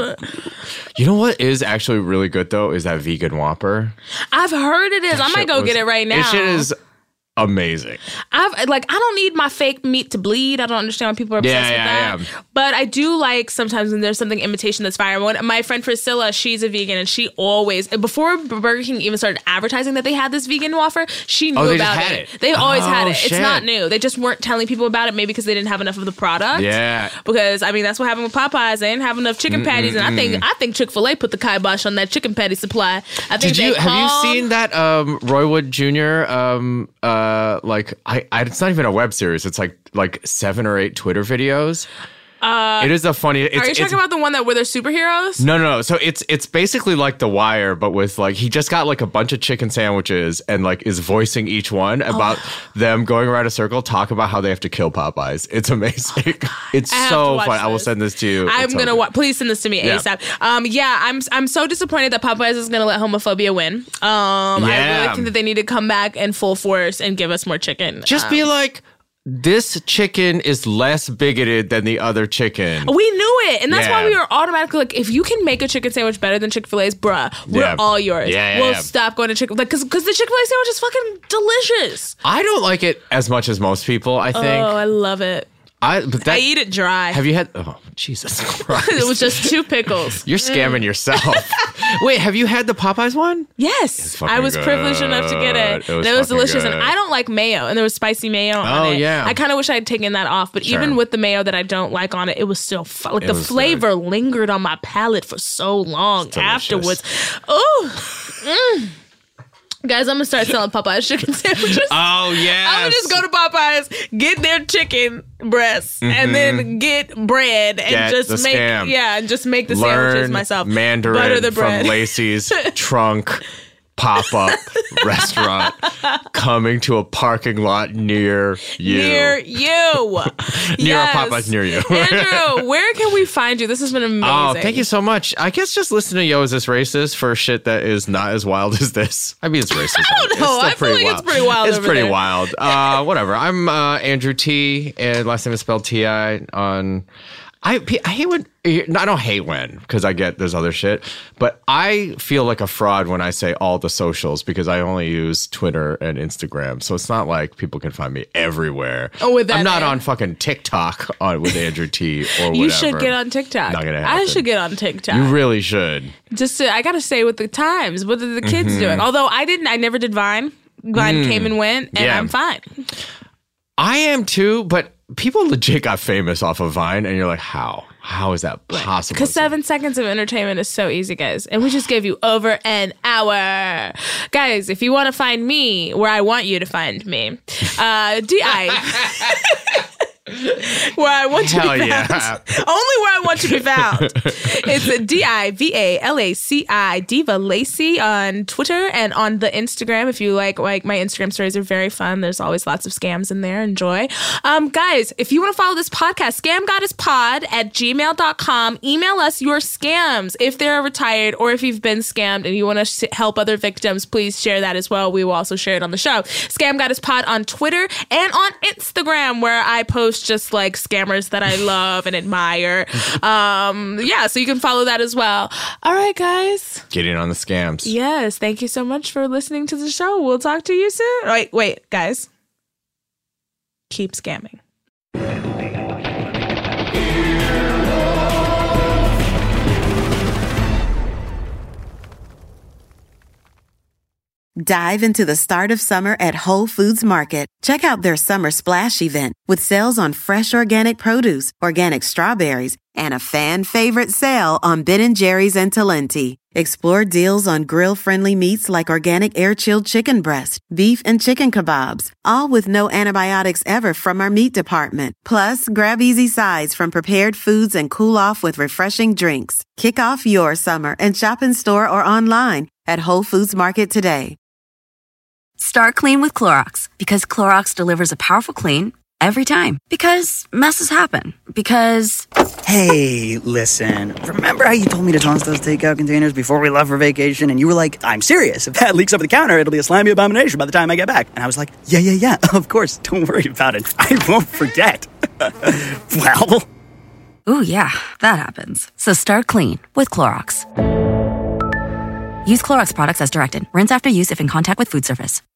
You know what is actually really good though? Is that vegan Whopper. I've heard it is. I might Shit go was- get it right now. This shit is amazing. I've like I don't need my fake meat to bleed. I don't understand why people are obsessed Yeah, with yeah, that. But I do like sometimes when there's something imitation that's fire. When my friend Priscilla, she's a vegan, and she always before Burger King even started advertising that they had this vegan Whopper, she knew Oh, they about just had it. it. They've always had Oh, it. It's shit. not new. They just weren't telling people about it, maybe because they didn't have enough of the product. Yeah. Because I mean that's what happened with Popeyes. They didn't have enough chicken patties, and I think I think Chick-fil-A put the kibosh on that chicken patty supply. I think Did you they have you called- seen that um, Roy Wood Junior Um, uh, like I, I, it's not even a web series. It's like like seven or eight Twitter videos. Uh, it is a funny. It's, Are you it's, talking about the one that where they're superheroes? No, no, no. So it's it's basically like The Wire, but with like he just got like a bunch of chicken sandwiches and like is voicing each one about Oh. them going around a circle, talk about how they have to kill Popeyes. It's amazing. it's I have to so watch fun. I will this. send this to you. I'm It's so gonna good. wa- please send this to me Yeah. ASAP. Um, yeah, I'm I'm so disappointed that Popeyes is gonna let homophobia win. Um, I Yeah. really think that they need to come back in full force and give us more chicken. Just Um, be like, this chicken is less bigoted than the other chicken. we knew it, and that's why Yeah. we were automatically like, if you can make a chicken sandwich better than Chick-fil-A's, bruh, we're Yeah. all yours. Yeah, yeah, we'll yeah. stop going to Chick like because because the Chick-fil-A sandwich is fucking delicious. I don't like it as much as most people. I think. Oh, I love it. I but that I eat it dry. have you had? Oh Jesus Christ! It was just two pickles. You're scamming yourself. Wait, have you had the Popeyes one? Yes, fucking I was privileged enough to get it. good. It was That was fucking delicious, good. and I don't like mayo, and there was spicy mayo on Oh, it. yeah. I kind of wish I had taken that off, but Sure. even with the mayo that I don't like on it, it was still fu- like It the was flavor lingered on my palate for so long It's delicious. afterwards. Oh. Mm. Guys, I'm gonna start selling Popeyes chicken sandwiches. Oh yeah. I'm gonna just go to Popeyes, get their chicken breasts, and then get bread and Mm-hmm. Get just the make scam. yeah, and just make the sandwiches Learn myself. Mandarin Butter the bread. from Lacey's trunk pop-up restaurant coming to a parking lot near you. Near you. Near Yes. a Popeyes near you. Andrew, where can we find you? This has been amazing. Oh, thank you so much. I guess just listen to Yo, Is This Racist for shit that is not as wild as this. I mean, it's racist. I don't know. I feel like it's pretty wild It's over pretty there. wild. Uh, whatever. I'm uh, Andrew T, and last name is spelled T I on I, I hate when, I don't hate when, because I get there's other shit, but I feel like a fraud when I say all the socials because I only use Twitter and Instagram. So it's not like people can find me everywhere. Oh, with that I'm not name. on fucking TikTok on, with Andrew T or whatever. You should get on TikTok. Not gonna I happen. should get on TikTok. You really should. Just to, I gotta stay with the times. What are the kids Mm-hmm. doing? Although I didn't, I never did Vine. Vine Mm. came and went, and Yeah. I'm fine. I am too, but people legit got famous off of Vine, and you're like, how? How is that possible? Because seven seconds of entertainment is so easy, guys. And we just gave you over an hour. Guys, if you want to find me where I want you to find me, uh, D I... where I want you Hell to be yeah. found. Only where I want you to be found. It's D I V A L A C I, Diva Lacey on Twitter and on the Instagram. If you like, like my Instagram stories are very fun. There's always lots of scams in there. Enjoy. Um, guys, if you want to follow this podcast, scam goddess pod at gmail dot com. Email us your scams if they're retired or if you've been scammed and you want to sh- help other victims. Please share that as well. We will also share it on the show. Scam goddess pod on Twitter and on Instagram, where I post just like scammers that I love and admire. Um, yeah, so you can follow that as well. All right, guys. Get in on the scams. Yes, thank you so much for listening to the show. We'll talk to you soon. Wait, wait, guys. Keep scamming. Dive into the start of summer at Whole Foods Market. Check out their Summer Splash event with sales on fresh organic produce, organic strawberries, and a fan favorite sale on Ben and Jerry's and Talenti. Explore deals on grill-friendly meats like organic air-chilled chicken breast, beef and chicken kebabs, all with no antibiotics ever from our meat department. Plus, grab easy sides from prepared foods and cool off with refreshing drinks. Kick off your summer and shop in store or online at Whole Foods Market today. Start clean with Clorox because Clorox delivers a powerful clean every time. Because messes happen. Because... Hey, listen. Remember how you told me to toss those takeout containers before we left for vacation? And you were like, I'm serious. If that leaks over the counter, it'll be a slimy abomination by the time I get back. And I was like, yeah, yeah, yeah. Of course. Don't worry about it. I won't forget. Well... Ooh, yeah, that happens. So start clean with Clorox. Use Clorox products as directed. Rinse after use if in contact with food surface.